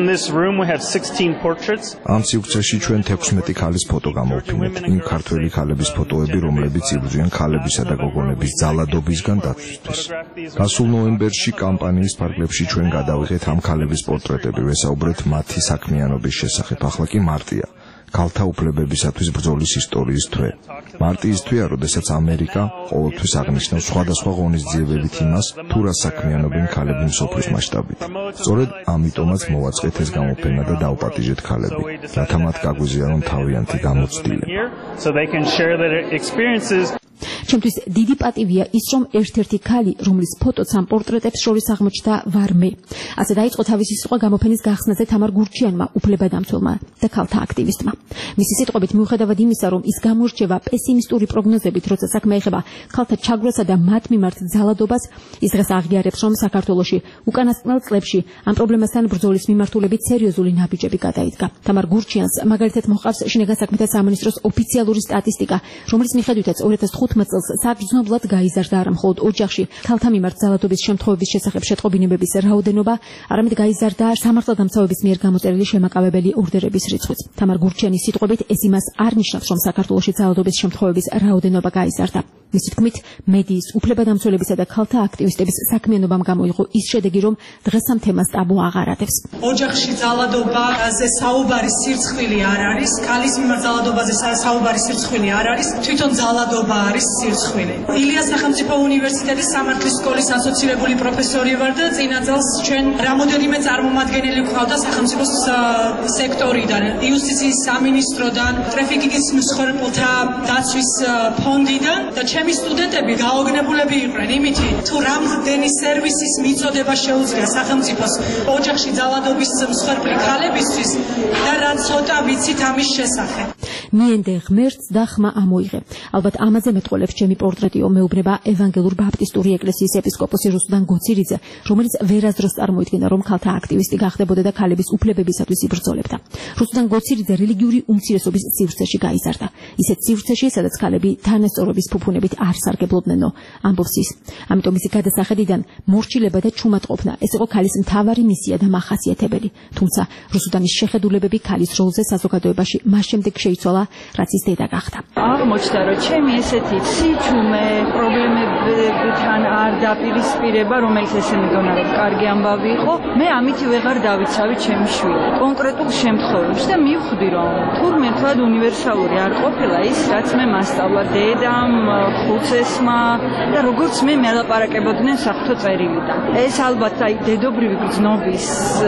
Speaker 14: ამ სივრცეში ჩვენ თექვსმეტი ქალის ფოტო გამოვფინეთ. იმ ქართველი ქალების ფოტოები, რომლებიც იბრძვიან ქალებისა და გოგონების ძალადობისგან დაცვისთვის. გასულ ნოემბერში კამპანიის ფარგლებში ჩვენ გადავიღეთ ამ ქალების პორტრეტები, ვესაუბრეთ მათი საქმიანობის შესახებ. ახლა კი მარტია. ქალთა უფლებებისათვის ბრძოლის ისტორიის თვე. მარტიის თვეა, როდესაც ამერიკა ყოველთვის აღნიშნავს სხვადასხვა ღონისძიებებით იმას, თუ რა საქმიანობენ ქალები მსოფლიოს მასშტაბით. სწორედ ამიტომაც მოვაწყეთ ეს გამოფენა და დავპატიჟეთ ქალები, რათა მათ გაგვიზიარონ თავიანთი გამოცდილება.
Speaker 4: ჩემთვის დიდი პატივია ის, რომ ერთ-ერთი ქალი, რომლის ფოტოც ამ პორტრეტებს შორის აღმოჩნდა, ვარ მე. ასე დაიწყო თავისი სიტყვა გამოფენის გახსნაზე თამარ გურჩიანმა, უფლებადამცველმა და ქალთა აქტივისტმა. მისი სიტყვებით, მიუხედავად იმისა, რომ ის გამორჩევა პესიმისტური პროგნოზებით, როცა საქმე ეხება ქალთა ჩაგვრასა და მათ მიმართ ძალადობას, ის დღეს აღიარებს, რომ საქართველოში უკანასკნელ წლებში ამ პრობლემასთან ბრძოლის მიმართულებით სერიოზული ნაბიჯები გადაიდგა. თამარ გურჩიანს მაგალითად მოჰყავს შინაგან საქმეთა სამინისტროს ოფიციალური სტატისტიკა, რომლის მიხედვითაც ორი ათას თხუთმეტ წელს საგრძნობლად გაიზარდა არა მხოლოდ ოჯახში ქალთა მიმართ ძალადობის შემთხვევების შესახებ შეტყობინებების რაოდენობა, არამედ გაიზარდა სამართალდამცავების მიერ გამოწერილი შემაკავებელი ორდერების რიცხვიც. თამარ გურჩიანის სიტყვებით, ეს იმას არ ნიშნავს, რომ საქართველოში ძალადობის შემთხვევების რაოდენობა გაიზარდა. მისი თქმით, მედიის უფლებადამცველებისა და ქალთა აქტივისტების საქმიანობამ გამოიღო ის შედეგი, რომ დღეს ამ თემას ტაბუ აღარ ადევს.
Speaker 15: ოჯახში ძალადობაზე საუბარი სირცხვილი არ არის, ქალის მიმართ ძალადობაზე საუბარი სირცხვილი არ არის, თვითონ ძალადობა არის სირცხვილი. ილიას სახელმწიფო უნივერსიტეტის სამართლის სკოლის ასოცირებული პროფესორი ვარ და წინა წელს ჩვენ რამოდენიმე წარმომადგენელი გვყავდა სახელმწიფოს სექტორიდან, იუსტიციის სამინისტროდან, ტრაფიკინგის მსხვერპლთა დაცვის ფონდიდან და ჩემი სტუდენტები გაოგნებულები იყვნენ იმითი, თუ რამდენი სერვისის მიწოდება შეუძლია სახელმწიფოს ოჯახში ძალადობის მსხვერპლი ქალებისთვის და რა ცოტა ვიცით ამის შესახებ.
Speaker 4: მიენდე ღმერთს და ხმა ამოიღე. ალბათ ამაზე მეტყოლებს ჩემი პორტრეტიო მეუბნება ევანგელურ ბაპტისტური ეკლესიის ეპისკოპოსი რუსუდან გოცირიძე, რომელიც ვერასდროს წარმოიდგინა, რომ ქალთა აქტივისტი გახდებოდა და ქალების უფლებებისათვის იბრძოლებდა. რუსუდან გოცირიძე რელიგიური უმცირესობის სივრცეში გაიზარდა. ისეთ სივრცეში, სადაც ქალები თანასწორობის ფუფუნებით არ სარგებლობდნენო, ამბობს ის. ამიტომ მისი გადასახედიდან მორჩილება და ჩუმატყოფნა ეს იყო ქალის მთავარი მისია და მახასიათებელი. თუმცა რუსუდანის შეხედულებები ქალის როლზე საზოგადოებაში მას შემდეგ შეიცვალა, რაც ის დედა გახდა.
Speaker 13: აღმოჩნდა, რომ ჩემი ესეთი სიჩუმე პრობლემებთან არ დაპირისპირება, რომელიც ესე მეგონა რომ კარგი ამბავი იყო, მე ამით ვეღარ დავიცავი ჩემი შვილი. კონკრეტულ შემთხვევებში და მივხვდი, რომ თურმე თლად უნივერსალური არ ყოფილა ის, რაც მე მასწავლა დედამ, ხუცესმა და როგორც მე მელაპარაკებოდნენ საღვთო წერილიდან. ეს ალბათ აი დედობრივი გრძნობის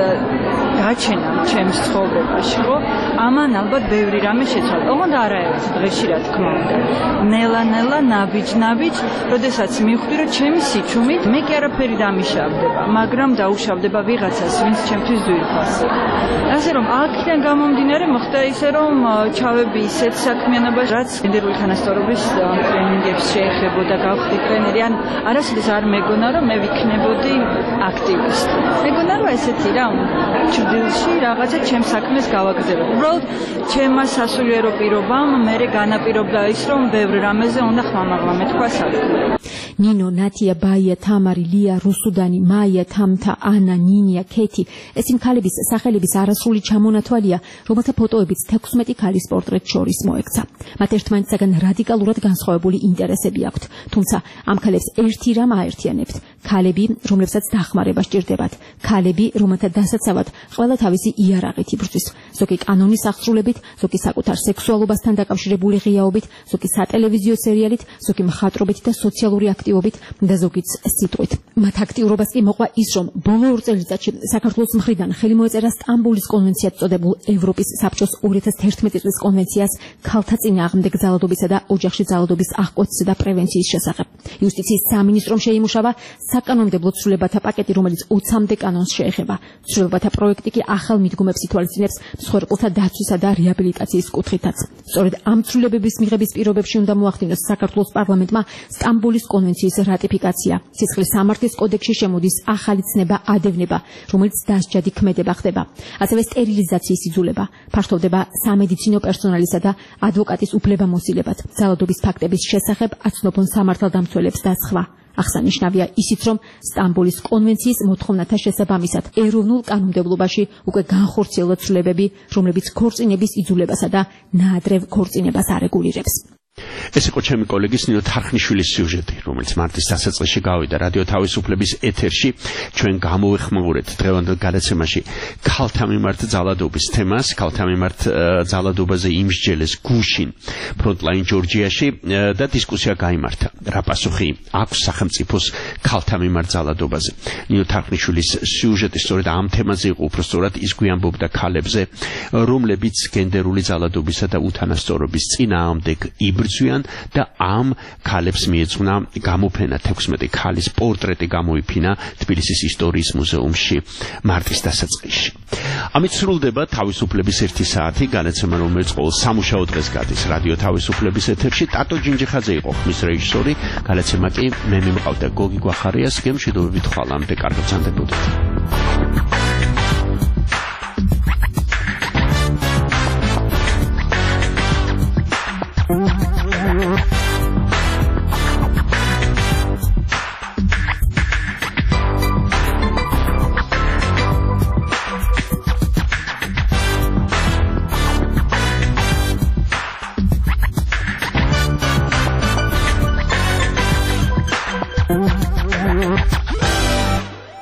Speaker 13: გაჩენა ჩემს ცხოვრებაში, ხო? ამან ალბათ ბევრი რამე შეცვალა. ოღონდ არაერთ დღეში რა თქმა უნდა. ნელა-ნელა, ნაბიჯ-ნაბიჯ, როდესაც მივხვდი, რომ ჩემი სიჩუმით მე კი არაფერი დამიშავდება, მაგრამ დაუშავდება ვიღაცას, ვინც ჩემთვის ძვირფასია. ასე რომ აქედან გამომდინარე მოხდა ისე, რომ ჩავები ისეთ საქმიანობაში, რაც გენდერული თანასწორობის ტრენინგებს შეეხებოდა, გავხდი ტრენერი, ან არასოდეს არ მეგონა, რომ მე ვიქნებოდი აქტივისტი. მეგონა, რომ ესეთი რა, ჭრდილში რაღაცა ჩემს საქმეს გავაგრძელებ. უბრალოდ ჩემმა სასულიერო პირობამ მე განაპირობა ის, რომ ბევრ რამეზე უნდა ხმამაღლა მეთქვა საქმე.
Speaker 4: ნინო, ნათია, ბაია, თამარი, ლია, რუსუდანი, მაია, თამთა, ანა, ნინია, ქეთი. ეს იმ ქალების სახელების არასრული ჩამონათვალია, რომელთა ფოტოებიც თექვსმეტი ქალის პორტრეტს შორის მოექცა. მათ ერთმანეთისაგან რადიკალურად განსხვავებული ინტერესები აქვთ. თუმცა ამ ქალებს ერთი რამ აერთიანებთ: ქალები, რომლებსაც დახმარება სჭირდებათ, ქალები, რომელთა დასაცავად ყველა თავისი იარაღით იბრძვის, ზოგი კანონის აღსრულებით, ზოგი საკუთარ სექსუალობასთან დაკავშირებული ღიაობით, ზოგი სატელევიზიო სერიალით, ზოგი მხატვრობით და სოციალური აქტივობით და ზოგიც სიტყვით. მათ აქტიურობას კი მოყვა ის, რომ ბოლო ორ წელიწადში საქართველოს მხრიდან ხელი მოეწერა სტამბოლის კონვენციად წოდებულ ევროპის საბჭოს ორი ათას თერთმეტი წლის კონვენციას ქალთა წინააღმდეგ ძალადობისა და ოჯახში ძალადობის აღკვეთისა და პრევენციის შესახებ. იუსტიციის სამინისტრომ შეიმუშავა საკანონმდებლო ცვლილებათა პაკეტი, რომელიც ოცამდე კანონს შეეხება. ცვლილებათა პროექტი კი ახალ მიდგომებს ითვალისწინებს მსხვერპლთა დაცვისა და რეაბილიტაციის კუთხითაც. სწორედ ამ ცვლილებების მიღების პირობებში უნდა მოახდინოს საქართველოს პარლამენტმა სტამბოლის კონვენციის რატიფიკაცია. სისხლის სამართლის კოდექსში შემოდის ახალი ცნება ადევნება, რომელიც დასჯადი ქმედება ხდება. ასევე სტერილიზაციის იძულება, ფართოვდება სამედიცინო პერსონალისა და ადვოკატის უფლებამოსილებად, ძალადობის ფაქტების შესახებ აცნობონ სამართალდამცველებს და სხვა. აღსანიშნავია ისიც, რომ სტამბოლის კონვენციის მოთხოვნათა შესაბამისად ეროვნულ კანონმდებლობაში უკვე განხორციელდა ცვლილებები, რომლებიც ქორწინების იძულებასა და ნაადრევ ქორწინებას არეგულირებს.
Speaker 3: ეს იყო ჩემი კოლეგის ნინო თარხნიშვილის სიუჟეტი, რომელიც მარტის დასაწყისში გავიდა რადიო თავისუფლების ეთერში. ჩვენ გამოვეხმაურეთ დღევანდელ გადაცემაში ქალთა მიმართ ძალადობის თემას, ქალთა მიმართ ძალადობაზე იმსჯელეს გუშინ ფრონტლაინ ჯორჯიაში და დისკუსია გაიმართა. რა პასუხი აქვს სახელმწიფოს ქალთა მიმართ ძალადობაზე? ნინო თარხნიშვილის სიუჟეტი სწორედ ამ თემაზე იყო, უბრალოდ ის გვიამბობდა ქალებზე, რომლებიც გენდერული ძალადობისა და უთანასწორობის წინააღმდეგ იბრძვიან და ამ ქალებს მიეძღვნა გამოფენა თექვსმეტი ქალის პორტრეტი გამოიფინა თბილისის ისტორიის მუზეუმში მარტის დასაწყისში. ამით სრულდება თავისუფლების ერთი საათი, განაცემა რომელიც ყოველ სამუშაო დღეს გადის რადიო თავისუფლების ეთერში. ტატო ჯინჯიხაძე იყო ხმის რეჟისორი, განაცემა კი მე მიმყავდა გოგი გვახარიას. გემშვიდობებით ხვალამდე, კარგად გრძანდებოდეთ.